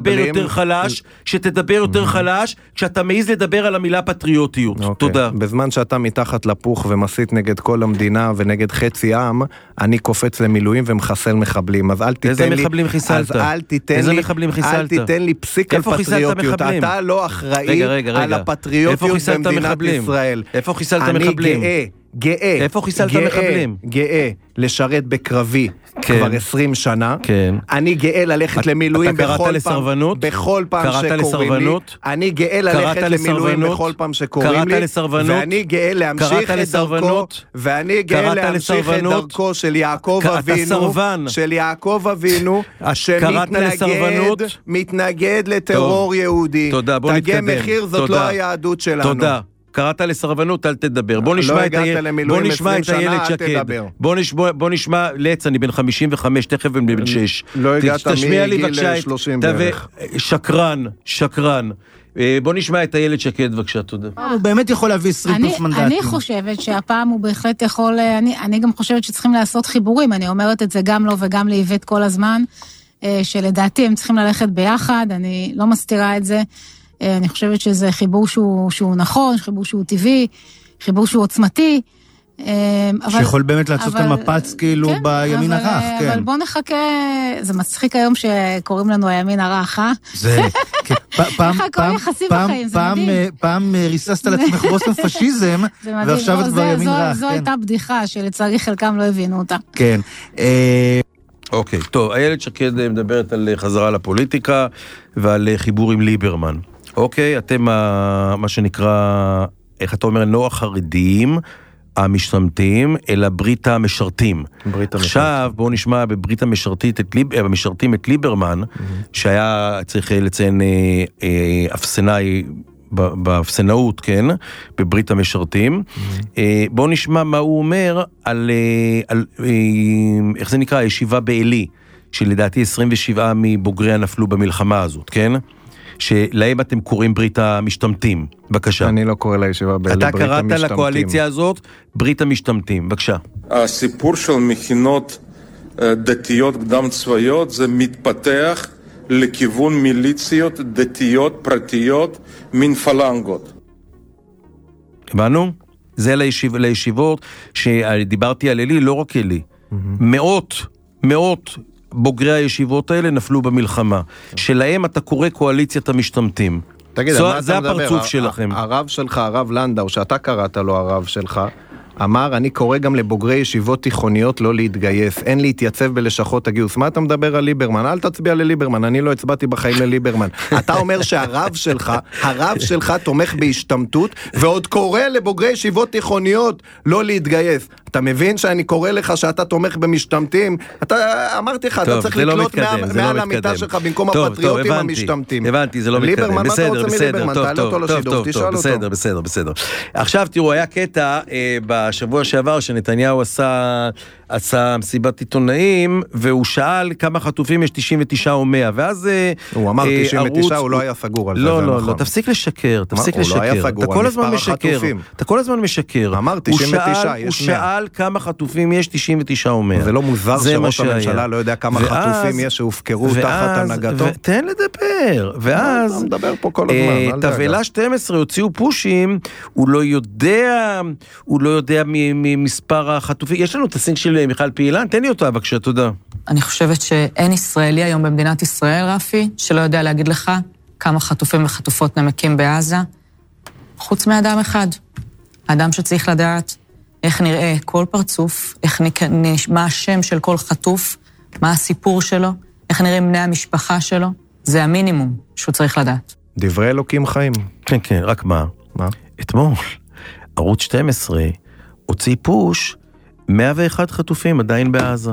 שתדבר יותר חלש, כשאתה מעיז לדבר על המילה פטריוטיות. תודה. בזמן שאתה מתחת לפוך ומסית נגד כל המדינה ונגד חצי עם, אני קופץ למילואים ומחסל מחבלים. אז אל תיתן לי... איזה מחבלים חיסלת? אל תיתן לי פסיק על פטריוטיות. אתה לא אחראי על הפטריוטיות במדינת ישראל. איפה חיסלת מחבלים? גאה. איפה חיסלת מחבלים? גאה לשרת בקרבי כבר 20 שנה. אני גאה ללכת למילואים בכל פעם שקוראים לי. אני גאה ללכת למילואים בכל פעם שקוראים לי. ואני גאה להמשיך את דרכו. ואני גאה להמשיך את דרכו של יעקב אבינו, שמתנגד לטרור יהודי. תגי מחיר זאת לא היהדות שלנו. תודה. קראת לסרבנות, אל תדבר. בוא נשמע את הילד שקד. בוא נשמע, לץ, אני בן 55, תכף בן 6. לא הגעת מגיל 30 בערך. שקרן. בוא נשמע את הילד שקד, בבקשה, תודה. הוא באמת יכול להביא 20 פלוס מנדטים. אני חושבת שהפעם הוא בהחלט יכול, אני גם חושבת שצריכים לעשות חיבורים, אני אומרת את זה גם לו וגם לאיבט כל הזמן, שלדעתי הם צריכים ללכת ביחד, אני לא מסתירה את זה. אני חושבת שזה חיבור שהוא נכון, חיבור שהוא טבעי, חיבור שהוא עוצמתי. שיכול באמת לעשות על מפץ כאילו בימין הרך, כן. אבל בוא נחכה, זה מצחיק היום שקוראים לנו הימין הרך, זה, פעם ריססת על עצמך בוסם פשיזם, ועכשיו את כבר ימין רך. זו הייתה בדיחה שלצערי חלקם לא הבינו אותה. כן. אוקיי, טוב, איילת שקד מדברת על חזרה לפוליטיקה ועל חיבור עם ליברמן. אוקיי, אתם מה שנקרא, איך אתה אומר, נוח חרדיים, המשתמטים, אלא ברית המשרתים. עכשיו בואו נשמע בברית המשרתים את ליברמן, שהיה צריך לציין אפסנאי באפסנאות, כן, בברית המשרתים. בואו נשמע מה הוא אומר על איך זה נקרא, הישיבה באלי, שלדעתי 27 מבוגריה נפלו במלחמה הזאת, כן? שלהם אתם קוראים ברית המשתמטים. בבקשה. אני לא קורא לישיבה באלי ברית המשתמטים. אתה קראת לקואליציה הזאת ברית המשתמטים. בבקשה. הסיפור של מכינות דתיות קדם צבאיות זה מתפתח לכיוון מיליציות דתיות פרטיות מן פלנגות. הבנו? זה לישיבות שדיברתי על אלי, לא רק אלי. מאות בוגרי הישיבות האלה נפלו במלחמה. שלהם אתה קורא קואליציית המשתמטים. תגיד, על מה אתה מדבר? זה הפרצוף שלכם. הרב שלך, הרב לנדאו, שאתה קראת לו הרב שלך, אמר, אני קורא גם לבוגרי ישיבות תיכוניות לא להתגייס, אין להתייצב בלשכות הגיוס. מה אתה מדבר על ליברמן? אל תצביע לליברמן, אני לא הצבעתי בחיים לליברמן. אתה אומר שהרב שלך תומך בהשתמטות, ועוד קורא לבוגרי ישיבות תיכוניות לא להתגייס. אתה מבין שאני קורא לך שאתה תומך במשתמטים? אמרתי לך, אתה צריך לקלוט מעל המיטה שלך במקום הפטריוטים המשתמטים. הבנתי, זה לא מתקדם. בסדר. עכשיו תראו, היה קטע בשבוע שעבר שנתניהו עשה מסיבת עיתונאים, והוא שאל כמה חטופים יש, 99 או 100, ואז הוא אמר 99, הוא לא היה סגור על זה. לא, תפסיק לשקר, הוא לא היה סגור, אתה כל הזמן משקר. אמר 99, הוא שאל כמה חטופים יש, 99 או 100. זה לא מוזר שראש הממשלה לא יודע כמה חטופים יש שהופקרו תחת הנהגתו. תן לדבר, ואז מדבר פה כל הזמן. תבלה 12 הוציאו פושים, הוא לא יודע ממספר החטופים. יש לנו את הסינק של מיכל פעילן, תן לי אותה בבקשה, תודה. אני חושבת שאין ישראלי היום במדינת ישראל, רפי, שלא יודע להגיד לך כמה חטופים וחטופות נמקים בעזה, חוץ מאדם אחד. האדם שצריך לדעת איך נראה כל פרצוף, מה השם של כל חטוף, מה הסיפור שלו, איך נראים בני המשפחה שלו, זה המינימום שהוא צריך לדעת. דברי אלוקים חיים. כן, רק מה? אתמול, ערוץ 12 הוציא פוש 101 חטופים עדיין בעזה.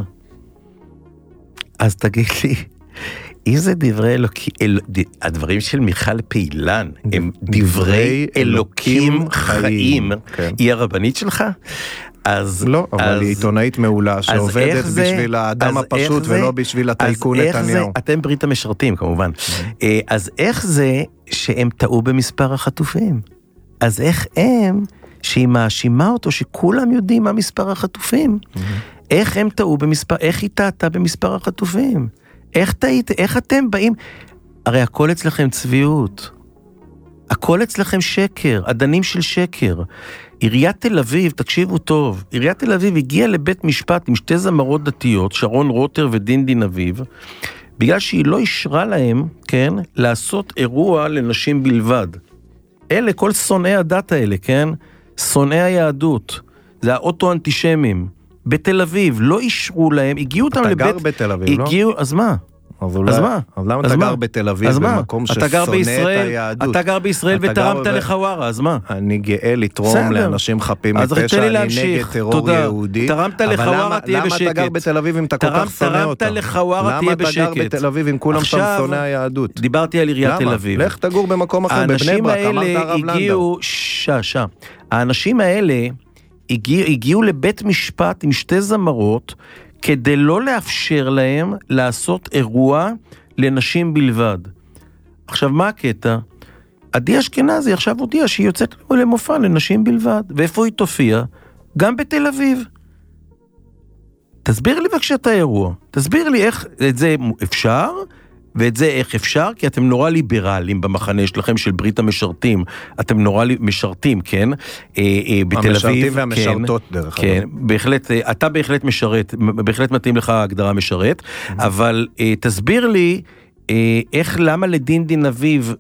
אז תגיד לי, אם זה דברי אלוקים, הדברים של מיכל פעילן, הם דברי אלוקים חיים, היא הרבנית שלך? אז לא, אבל היא עיתונאית מעולה שעובדת בשביל האדם הפשוט ולא בשביל הטייקון נתניהו. אתם ברית המשרתים כמובן. אז איך זה שהם טעו במספר החטופים? אז איך הם, שהיא מאשימה אותו שכולם יודעים מה מספר החטופים? איך הם טעו במספר, איך היא טעתה במספר החטופים? איך אתם באים? הרי הכל אצלכם צביעות. הכל אצלכם שקר, אדנים של שקר. עיריית תל אביב, תקשיבו טוב, עיריית תל אביב הגיעה לבית משפט עם שתי זמרות דתיות, שרון רוטר ודין אביב, בגלל שהיא לא אישרה להם, כן, לעשות אירוע לנשים בלבד. אלה, כל שונאי הדת האלה, כן? שונאי היהדות. זה האוטו-אנטישמים. בתל אביב, לא אישרו להם, הגיעו אותם לבית... אתה גר בתל אביב, לא? אז מה? אז מה? אז למה אתה גר בתל אביב במקום ששונא את היהדות? אתה גר בישראל ותרמת לחווארה, אז מה? אני גאה לתרום לאנשים חפים מפשע, אני נגד טרור יהודי. תרמת לחווארה, תהיה בשקט. למה אתה גר בתל אביב אם אתה כל כך שונא אותה? תרמת לחווארה, תהיה בשקט. למה אתה גר בתל אביב אם כולם שם שונא היהדות? דיברתי על עיריית תל אביב. לך תגור במקום אחר, בבני ברק, אמרת הרב לנדאו. האנשים האלה הגיעו לבית משפט עם שתי זמרות, כדי לא לאפשר להם לעשות אירוע לנשים בלבד. עכשיו, מה הקטע? עדי אשכנזי עכשיו הודיע שהיא יוצאת למופע לנשים בלבד. ואיפה היא תופיע? גם בתל אביב. תסביר לי בבקשה את האירוע. תסביר לי איך את זה אפשר, ואת זה איך אפשר, כי אתם נורא ליברליים במחנה שלכם של ברית המשרתים. אתם נורא משרתים, כן? בתל אביב. המשרתים והמשרתות דרך אגב. כן, בהחלט, אתה בהחלט משרת, בהחלט מתאים לך הגדרה משרת, אבל תסביר לי, למה לדין אביב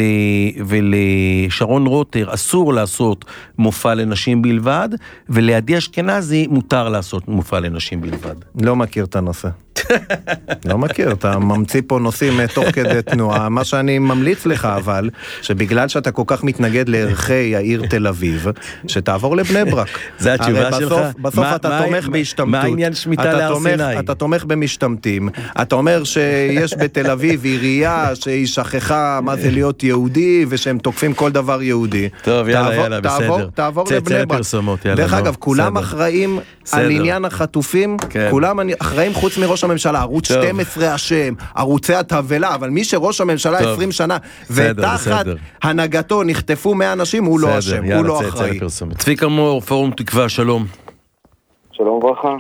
ולשרון רוטר אסור לעשות מופע לנשים בלבד, ולעדי אשכנזי מותר לעשות מופע לנשים בלבד. לא מכיר את הנושא. לא מכיר, אתה ממציא פה נושאים תוך כדי תנועה. מה שאני ממליץ לך אבל, שבגלל שאתה כל כך מתנגד לערכי העיר תל אביב, שתעבור לבני ברק. זה התשובה שלך? בסוף אתה תומך בהשתמטות. מה העניין שמיטה להר סיני? אתה תומך במשתמטים. אתה אומר שיש בתל אביב עירייה שהיא שכחה מה זה להיות יהודי, ושהם תוקפים כל דבר יהודי. טוב, יאללה, בסדר. תעבור לבני ברק. דרך אגב, כולם אחראים על עניין החטופים, כולם אחראים חוץ מראש הממשלה, ערוץ 12 אשם, ערוצי התבלה, אבל מי שראש הממשלה 20 שנה, ותחת הנהגתו נחטפו 100 אנשים, הוא לא אשם, הוא לא אחראי. צביקה מור, פורום תקווה, שלום. שלום וברכה.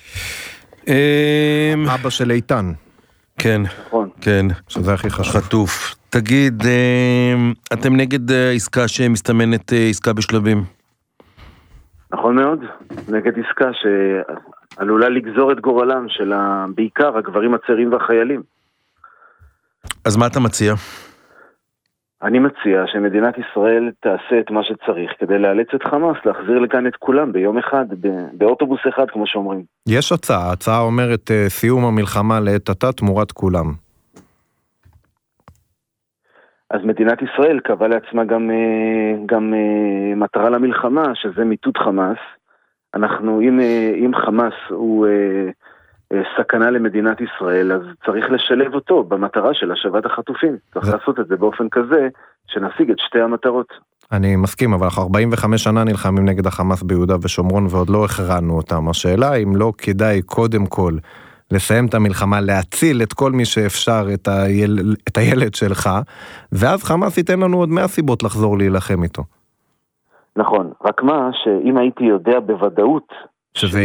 אבא של איתן. כן, כן. שזה הכי חשוב. חטוף. תגיד, אתם נגד עסקה שמסתמנת עסקה בשלבים? נכון מאוד, נגד עסקה שעלולה לגזור את גורלם של בעיקר הגברים הצעירים והחיילים. אז מה אתה מציע? אני מציע שמדינת ישראל תעשה את מה שצריך כדי לאלץ את חמאס להחזיר לכאן את כולם ביום אחד, באוטובוס אחד כמו שאומרים. יש הצעה אומרת סיום המלחמה לעת עתה תמורת כולם. אז מדינת ישראל קבעה לעצמה גם מטרה למלחמה, שזה מיטוט חמאס. אנחנו, אם חמאס הוא סכנה למדינת ישראל, אז צריך לשלב אותו במטרה של השבת החטופים. צריך לעשות את זה באופן כזה, שנשיג את שתי המטרות. אני מסכים, אבל 45 שנה נלחמים נגד החמאס ביהודה ושומרון, ועוד לא הכרענו אותם. השאלה אם לא כדאי קודם כל לסיים את המלחמה, להציל את כל מי שאפשר, את הילד שלך, ואז חמאס ייתן לנו עוד 100 סיבות לחזור להילחם איתו. נכון, רק מה שאם הייתי יודע בוודאות שזה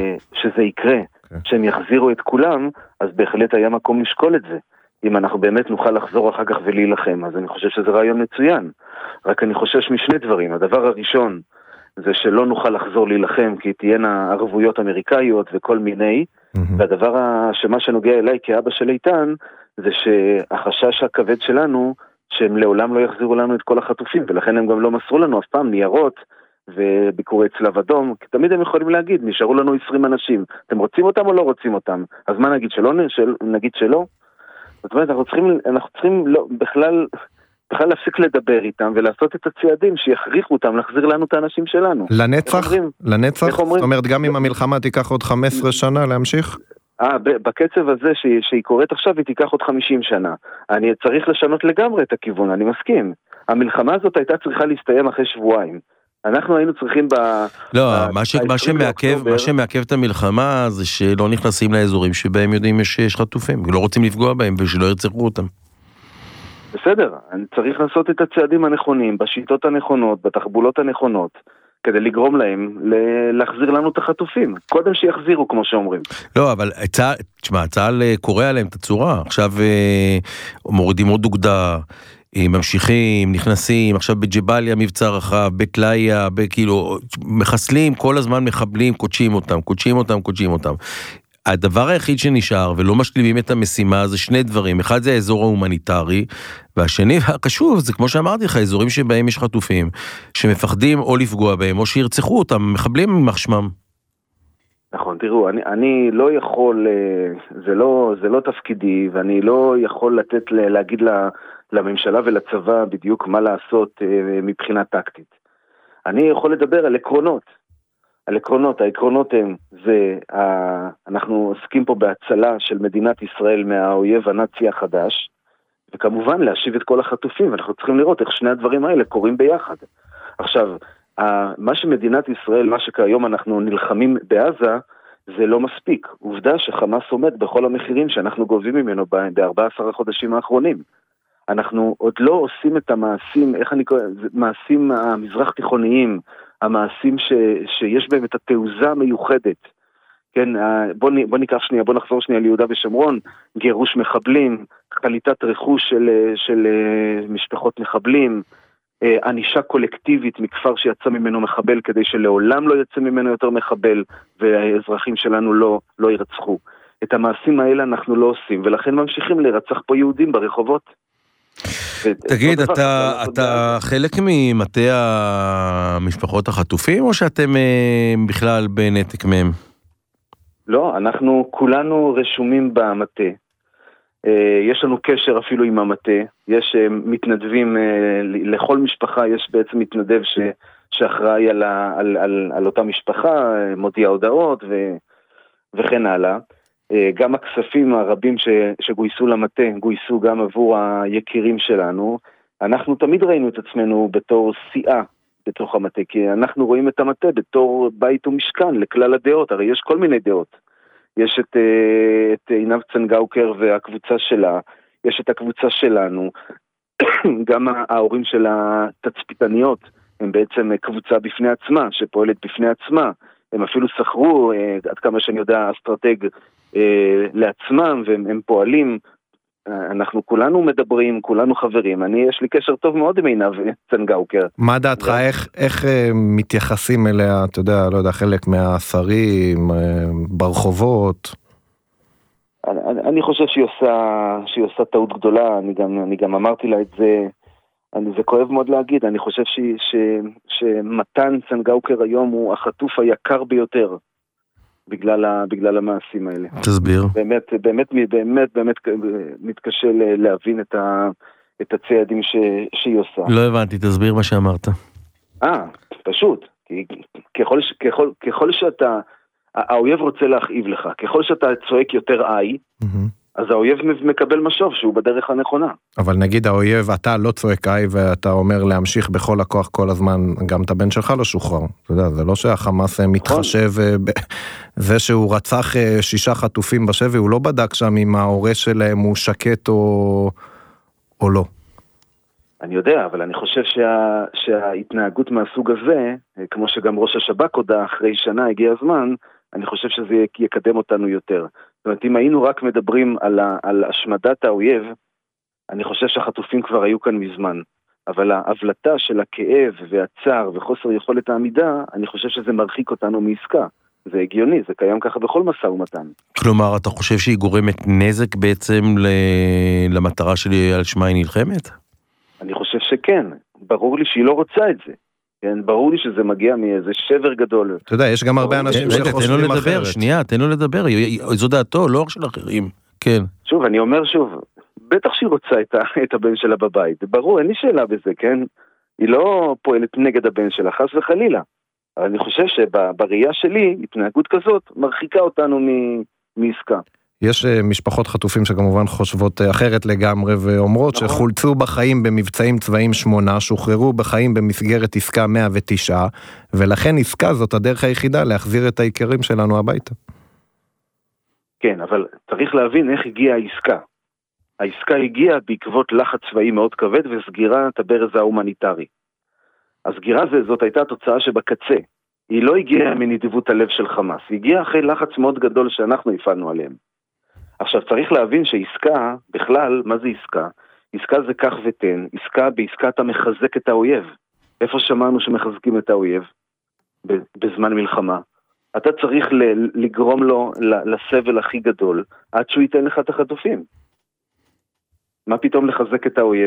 יקרה, שהם יחזירו את כולם, אז בהחלט היה מקום לשקול את זה. אם אנחנו באמת נוכל לחזור אחר כך ולהילחם, אז אני חושב שזה רעיון מצוין. רק אני חושש משני דברים. הדבר הראשון זה שלא נוכל לחזור להילחם, כי תהיינה ערבויות אמריקאיות וכל מיני, והדבר שמה שנוגע אליי כאבא של איתן, זה שהחשש הכבד שלנו, שהם לעולם לא יחזירו לנו את כל החטופים, ולכן הם גם לא מסרו לנו אף פעם ניירות, וביקורי צלב אדום, כי תמיד הם יכולים להגיד, נשארו לנו 20 אנשים, אתם רוצים אותם או לא רוצים אותם? אז מה נגיד שלא? נגיד שלא? זאת אומרת, אנחנו צריכים בכלל להפסיק לדבר איתם, ולעשות את הצעדים שיכריחו אותם להחזיר לנו את האנשים שלנו. לנצח? זאת אומרת, גם אם המלחמה תיקח עוד 15 שנה להמשיך? בקצב הזה שהיא קורית עכשיו, היא תיקח עוד 50 שנה. אני צריך לשנות לגמרי את הכיוון, אני מסכים. המלחמה הזאת הייתה צריכה להסתיים אחרי שבועיים. אנחנו היינו צריכים לא, מה שמעכב את המלחמה זה שלא נכנסים לאזורים שבהם יודעים שיש חטופים, לא רוצים לפגוע בהם ושלא ירצחו אותם. בסדר, אני צריך לעשות את הצעדים הנכונים, בשיטות הנכונות, בתחבולות הנכונות, כדי לגרום להם להחזיר לנו את החטופים. קודם שיחזירו, כמו שאומרים. לא, אבל צה"ל קורא עליהם את הצורה. עכשיו מורידים עוד אוגדה, ממשיכים, נכנסים, עכשיו בג'בליה מבצע רחב, בקליה, כאילו, מחסלים, כל הזמן מחבלים, קודשים אותם. הדבר היחיד שנשאר, ולא משלימים את המשימה, זה שני דברים. אחד זה האזור ההומניטרי, והשני, הקשוב, זה כמו שאמרתי לך, האזורים שבהם יש חטופים, שמפחדים או לפגוע בהם, או שירצחו אותם, מחבלים ממח שמם. נכון, תראו, אני לא יכול, זה לא תפקידי, ואני לא יכול להגיד לממשלה ולצבא בדיוק מה לעשות מבחינה טקטית. אני יכול לדבר על עקרונות. העקרונות הם, אנחנו עוסקים פה בהצלה של מדינת ישראל מהאויב הנאצי החדש, וכמובן להשיב את כל החטופים, ואנחנו צריכים לראות איך שני הדברים האלה קורים ביחד. עכשיו, מה שמדינת ישראל, מה שכיום אנחנו נלחמים בעזה, זה לא מספיק. עובדה שחמאס עומד בכל המחירים שאנחנו גובים ממנו ב-14 החודשים האחרונים. אנחנו עוד לא עושים את המעשים, מעשים המזרח תיכוניים, המעשים שיש בהם את התעוזה המיוחדת. כן, בוא נחזור שנייה ליהודה ושומרון, גירוש מחבלים, חליטת רכוש של משפחות מחבלים, ענישה קולקטיבית מכפר שיצא ממנו מחבל כדי שלעולם לא יצא ממנו יותר מחבל, והאזרחים שלנו לא ירצחו. את המעשים האלה אנחנו לא עושים, ולכן ממשיכים לרצח פה יהודים ברחובות. תגיד, אתה חלק ממטה המשפחות החטופים, או שאתם בכלל בנתק מהם? לא, אנחנו כולנו רשומים במטה. יש לנו קשר אפילו עם המטה, יש מתנדבים, לכל משפחה יש בעצם מתנדב שאחראי על אותה משפחה, מודיע הודעות וכן הלאה. גם הכספים הרבים שגויסו למטה, גויסו גם עבור היקירים שלנו. אנחנו תמיד ראינו את עצמנו בתור סיעה בתוך המטה, כי אנחנו רואים את המטה בתור בית ומשכן לכלל הדעות, הרי יש כל מיני דעות. יש את עינב צנגאוקר והקבוצה שלה, יש את הקבוצה שלנו, גם ההורים של התצפיתניות הם בעצם קבוצה בפני עצמה, שפועלת בפני עצמה, הם אפילו שכרו, עד כמה שאני יודע, אסטרטג לעצמם, והם פועלים, אנחנו כולנו מדברים, כולנו חברים, יש לי קשר טוב מאוד עם עינב צנגאוקר. מה דעתך, איך מתייחסים אליה, אתה יודע, לא יודע, חלק מהשרים, ברחובות? אני חושב שהיא עושה טעות גדולה, אני גם אמרתי לה את זה, זה כואב מאוד להגיד, אני חושב שמתן צנגאוקר היום הוא החטוף היקר ביותר, בגלל המעשים האלה. תסביר. באמת מתקשה להבין את הצעדים שהיא עושה. לא הבנתי, תסביר מה שאמרת. פשוט. ככל שאתה, האויב רוצה להכאיב לך, ככל שאתה צועק יותר אז האויב מקבל משוב שהוא בדרך הנכונה. אבל נגיד האויב, אתה לא צועק ואתה אומר להמשיך בכל הכוח כל הזמן, גם את הבן שלך לא שוחרר. אתה יודע, זה לא שהחמאס מתחשב, זה שהוא רצח 6 חטופים בשבי, הוא לא בדק שם אם ההורה שלהם הוא שקט או לא. אני יודע, אבל אני חושב שההתנהגות מהסוג הזה, כמו שגם ראש השב"כ הודע אחרי שנה הגיע הזמן, אני חושב שזה יקדם אותנו יותר. זאת אומרת, אם היינו רק מדברים על השמדת האויב, אני חושב שהחטופים כבר היו כאן מזמן. אבל ההבלטה של הכאב והצער וחוסר יכולת העמידה, אני חושב שזה מרחיק אותנו מעסקה. זה הגיוני, זה קיים ככה בכל משא ומתן. כלומר, אתה חושב שהיא גורמת נזק בעצם למטרה שלי על שמה היא נלחמת? אני חושב שכן. ברור לי שהיא לא רוצה את זה. כן, ברור לי שזה מגיע מאיזה שבר גדול. אתה יודע, יש גם הרבה אנשים שחושבים אחרת. שנייה, תן לו לדבר, זו דעתו, לא רק של אחרים. כן. שוב, אני אומר שוב, בטח שהיא רוצה את הבן שלה בבית. ברור, אין לי שאלה בזה, כן? היא לא פועלת נגד הבן שלה, חס וחלילה. אבל אני חושב שבראייה שלי, התנהגות כזאת מרחיקה אותנו מעסקה. יש משפחות חטופים שכמובן חושבות אחרת לגמרי ואומרות שחולצו בחיים במבצעים צבאיים 8, שוחררו בחיים במסגרת עסקה 109, ולכן עסקה זאת הדרך היחידה להחזיר את העיקרים שלנו הביתה. כן, אבל צריך להבין איך הגיעה העסקה. העסקה הגיעה בעקבות לחץ צבאי מאוד כבד וסגירת הברז ההומניטרי. הסגירה זאת הייתה תוצאה שבקצה. היא לא הגיעה מנדיבות הלב של חמאס, היא הגיעה אחרי לחץ מאוד גדול שאנחנו הפעלנו עליהם. עכשיו צריך להבין שעסקה, בכלל, מה זה עסקה? עסקה זה כך ותן, עסקה בעסקה אתה מחזק את האויב. איפה שמענו שמחזקים את האויב? בזמן מלחמה. אתה צריך לגרום לו לסבל הכי גדול, עד שהוא ייתן לך את החטופים. מה פתאום לחזק את האויב?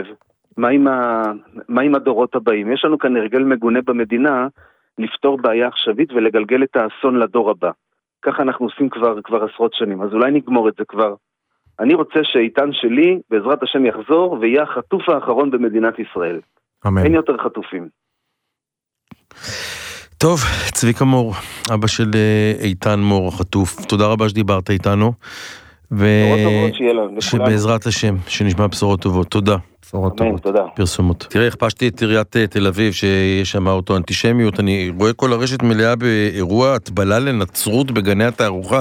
מה עם הדורות הבאים? יש לנו כאן הרגל מגונה במדינה, לפתור בעיה עכשווית ולגלגל את האסון לדור הבא. ככה אנחנו עושים כבר עשרות שנים, אז אולי נגמור את זה כבר. אני רוצה שאיתן שלי, בעזרת השם יחזור, ויהיה החטוף האחרון במדינת ישראל. אמן. אין יותר חטופים. טוב, צביקה מור, אבא של איתן מור החטוף, תודה רבה שדיברת איתנו. בשורות טובות שיהיה לנו. שבעזרת השם, שנשמע בשורות טובות. תודה. בשורות טובות. תודה. פרסומות. תראה, הכפשתי את עיריית תל אביב, שיש שם אותו אנטישמיות, אני רואה כל הרשת מלאה באירוע הטבלה לנצרות בגני התערוכה.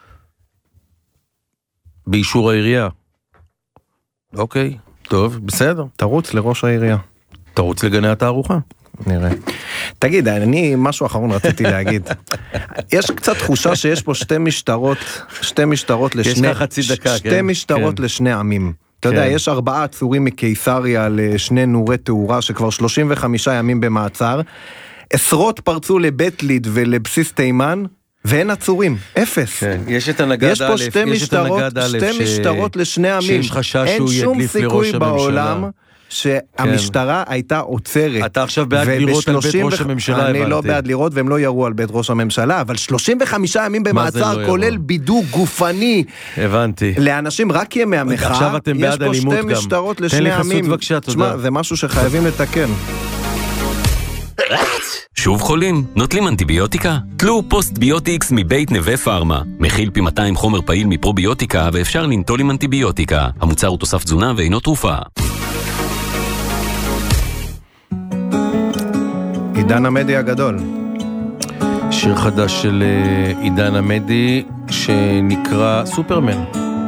באישור העירייה. אוקיי, טוב, בסדר. תרוץ לראש העירייה. תרוץ לגני התערוכה. נראה. תגיד, אני משהו אחרון רציתי להגיד. יש קצת תחושה שיש פה שתי משטרות לשני עמים. אתה יודע, יש 4 עצורים מקיסריה לשני נורי תאורה שכבר 35 ימים במעצר. עשרות פרצו לבית ליד ולבסיס תימן, ואין עצורים, 0. יש את הנגד א', יש פה שתי משטרות לשני עמים. אין שום סיכוי בעולם שהמשטרה הייתה עוצרת. אתה עכשיו בעד לירות על בית ראש הממשלה, אני לא בעד לירות, והם לא ירו על בית ראש הממשלה, אבל 35 ימים במעצר, כולל בידוק גופני. הבנתי. לאנשים רק ימי המחאה. עכשיו אתם בעד אלימות גם. יש פה שתי משטרות לשני עמים. תשמע, זה משהו שחייבים לתקן. שוב חולים? נוטלים אנטיביוטיקה? תלו פוסט ביוטיקס מבית נווה פארמה. מכיל פי 200 חומר פעיל מפרוביוטיקה ואפשר לנטול עם אנטיביוטיקה. המוצר הוא תוסף תזונה ואינו תרופה. עידן עמדי הגדול. שיר חדש של עידן עמדי שנקרא סופרמן.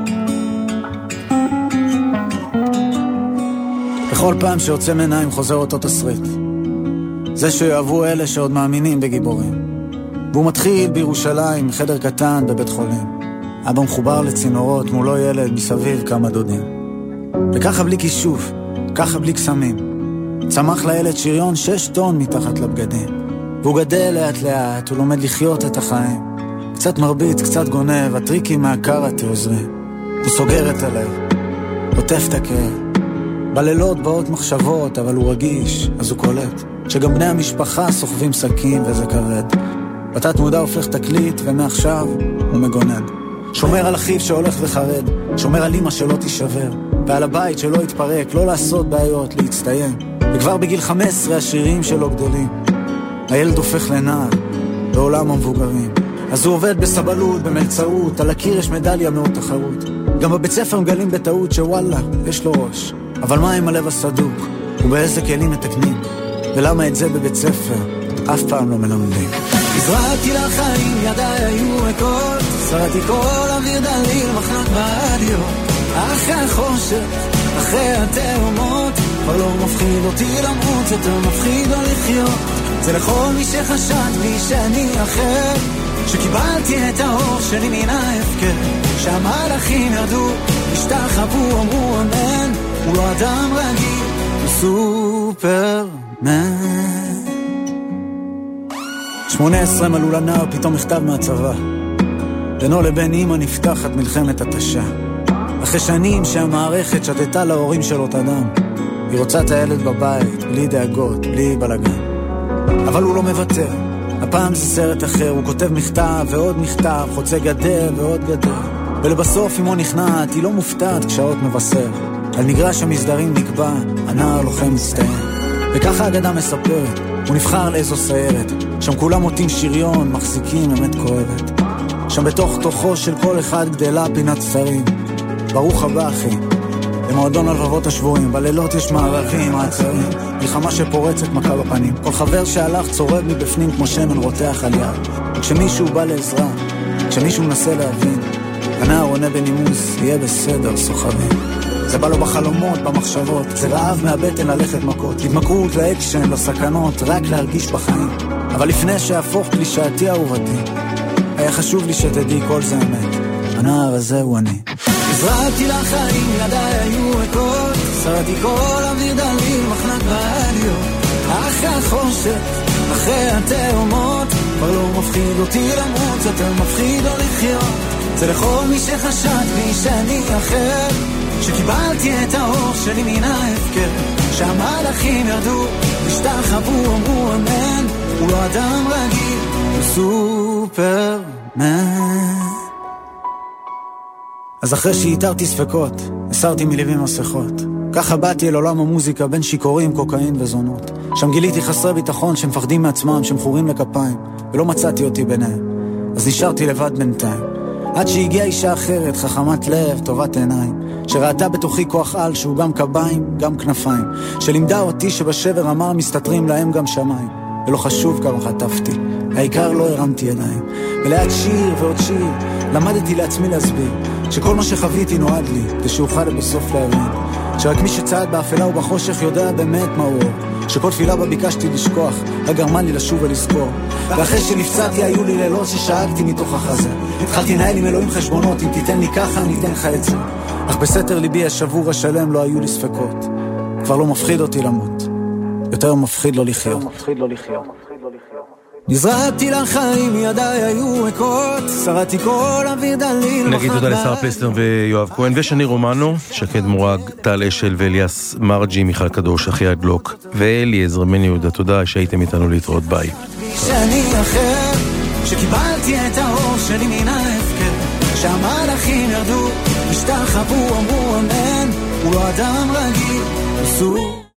בכל פעם שיוצא מעיניים חוזר אותו תסריט. זה שיאהבו אלה שעוד מאמינים בגיבורים. והוא מתחיל בירושלים, חדר קטן בבית חולים. אבא מחובר לצינורות, מולו ילד, מסביב כמה דודים. וככה בלי כישוף, ככה בלי קסמים. צמח לילד שריון 6 טון מתחת לבגדים. והוא גדל לאט לאט, הוא לומד לחיות את החיים. קצת מרביץ, קצת גונב, הטריקים מהקראטה עוזרים. הוא סוגר את הלב, עוטף את הכאב. בלילות באות מחשבות, אבל הוא רגיש, אז הוא קולט. שגם בני המשפחה סוחבים סכין וזה כבד. בתת מודע הופך תקליט ומעכשיו הוא מגונן. שומר על אחיו שהולך וחרד, שומר על אמא שלא תישבר, ועל הבית שלא יתפרק, לא לעשות בעיות, להצטיין. וכבר בגיל 15 השירים שלו גדולים. הילד הופך לנער בעולם המבוגרים. אז הוא עובד בסבלות, במלצרות, על הקיר יש מדליה מאוד תחרות. גם בבית ספר מגלים בטעות שוואלה, יש לו ראש. אבל מה עם הלב הסדוק? ובאיזה כלים מתקנים? ולמה את זה בבית ספר אף פעם לא מלמדים? הזרעתי לחיים, ידיי היו ריקות, שרתי כל אוויר דליל, מחנק ברדיו. אחרי החושך, אחרי התאומות, כבר לא מפחיד אותי למות, יותר מפחיד לא לחיות. זה לכל מי שחשד בי שאני אחר, שקיבלתי את האור שלי מן ההפקר, שהמלאכים ירדו, השתחוו, אמרו אמן. הוא לא אדם רגיל, הוא סופרמן. 18 מלאו לנער, פתאום מכתב מהצבא. בינו לבין אמא נפתחת מלחמת התשה. אחרי שנים שהמערכת שתתה להורים של אותה דם. היא רוצה את הילד בבית, בלי דאגות, בלי בלגן. אבל הוא לא מוותר, הפעם זה סרט אחר. הוא כותב מכתב ועוד מכתב, חוצה גדר ועוד גדר. ולבסוף אמו נכנעת, היא לא מופתעת כשעות מבשר. על מגרש המסדרים נקבע, הנער לוחם מצטיין. וככה האגדה מספרת, הוא נבחר לאיזו סיירת. שם כולם מוטים שריון, מחזיקים אמת כואבת. שם בתוך תוכו של כל אחד גדלה פינת שרים. ברוך הבא אחי, למועדון הלבבות השבועים. בלילות יש מערבים, מעצרים, מלחמה שפורצת מכה בפנים. כל חבר שהלך צורב מבפנים כמו שמן רותח על יד. כשמישהו בא לעזרה, כשמישהו מנסה להבין, הנער עונה בנימוס, יהיה בסדר, סוחבים. זה בא לו בחלומות, במחשבות, זה רעב מהבטן ללכת מכות, התמכרות לאקשן, לסכנות, רק להרגיש בחיים. אבל לפני שהפוך קלישאתי אהובתי, היה חשוב לי שתדעי כל זה אמת, הנער הזה הוא אני. הזרעתי לחיים, ידיי היו ריקות, שרתי כל אוויר דליל, מחנק ברדיו. אחרי החושך, אחרי התאומות, כבר לא מפחיד אותי למות, יותר מפחיד לא לחיות. זה לכל מי שחשד בי שאני אחר, שקיבלתי את האור שלי מן ההפקר, שהמלאכים ירדו, השתחוו, אמרו אמן. הוא לא אדם רגיל, הוא סופרמן. אז אחרי שהתרתי ספקות, הסרתי מלבי מסכות. ככה באתי אל עולם המוזיקה בין שיקורים, קוקאין וזונות. שם גיליתי חסרי ביטחון שמפחדים מעצמם, שמכורים לכפיים, ולא מצאתי אותי ביניהם. אז נשארתי לבד בינתיים. עד שהגיעה אישה אחרת, חכמת לב, טובת עיניים, שראתה בתוכי כוח על שהוא גם קביים, גם כנפיים, שלימדה אותי שבשבר אמר מסתתרים להם גם שמיים. ולא חשוב כמה חטפתי, העיקר לא הרמתי ידיים. ולעד שיר ועוד שיר, למדתי לעצמי להסביר, שכל מה שחוויתי נועד לי, ושאוכל בסוף להבין, שרק מי שצעד באפלה ובחושך יודע באמת מה הוא. שכל תפילה בה ביקשתי לשכוח, רק גרמה לי לשוב ולזכור. ואחרי שנפצעתי היו לי לילות ששאגתי מתוך החזה. התחלתי לנהל עם אלוהים חשבונות, אם תיתן לי ככה אני אתן לך את זה. אך בסתר ליבי השבור השלם לא היו לי ספקות. כבר לא מפחיד אותי למות, יותר מפחיד לא לחיות. נזרעתי לחיים, ידיי היו ריקות, שרתי כל אוויר דליל. נגיד תודה לשר פלסנר ויואב כהן ושני רומנו, שקד מורג, טל אשל ואליאס מרג'י, מיכל קדוש, אחיה גלוק ואליעזר בן יהודה. תודה שהייתם איתנו, להתראות, ביי. שאני אחר, שקיבלתי את האור שלי מן ההפקר, שהמלאכים ירדו, השתחוו, אמרו אמן, הוא לא אדם רגיל, אסור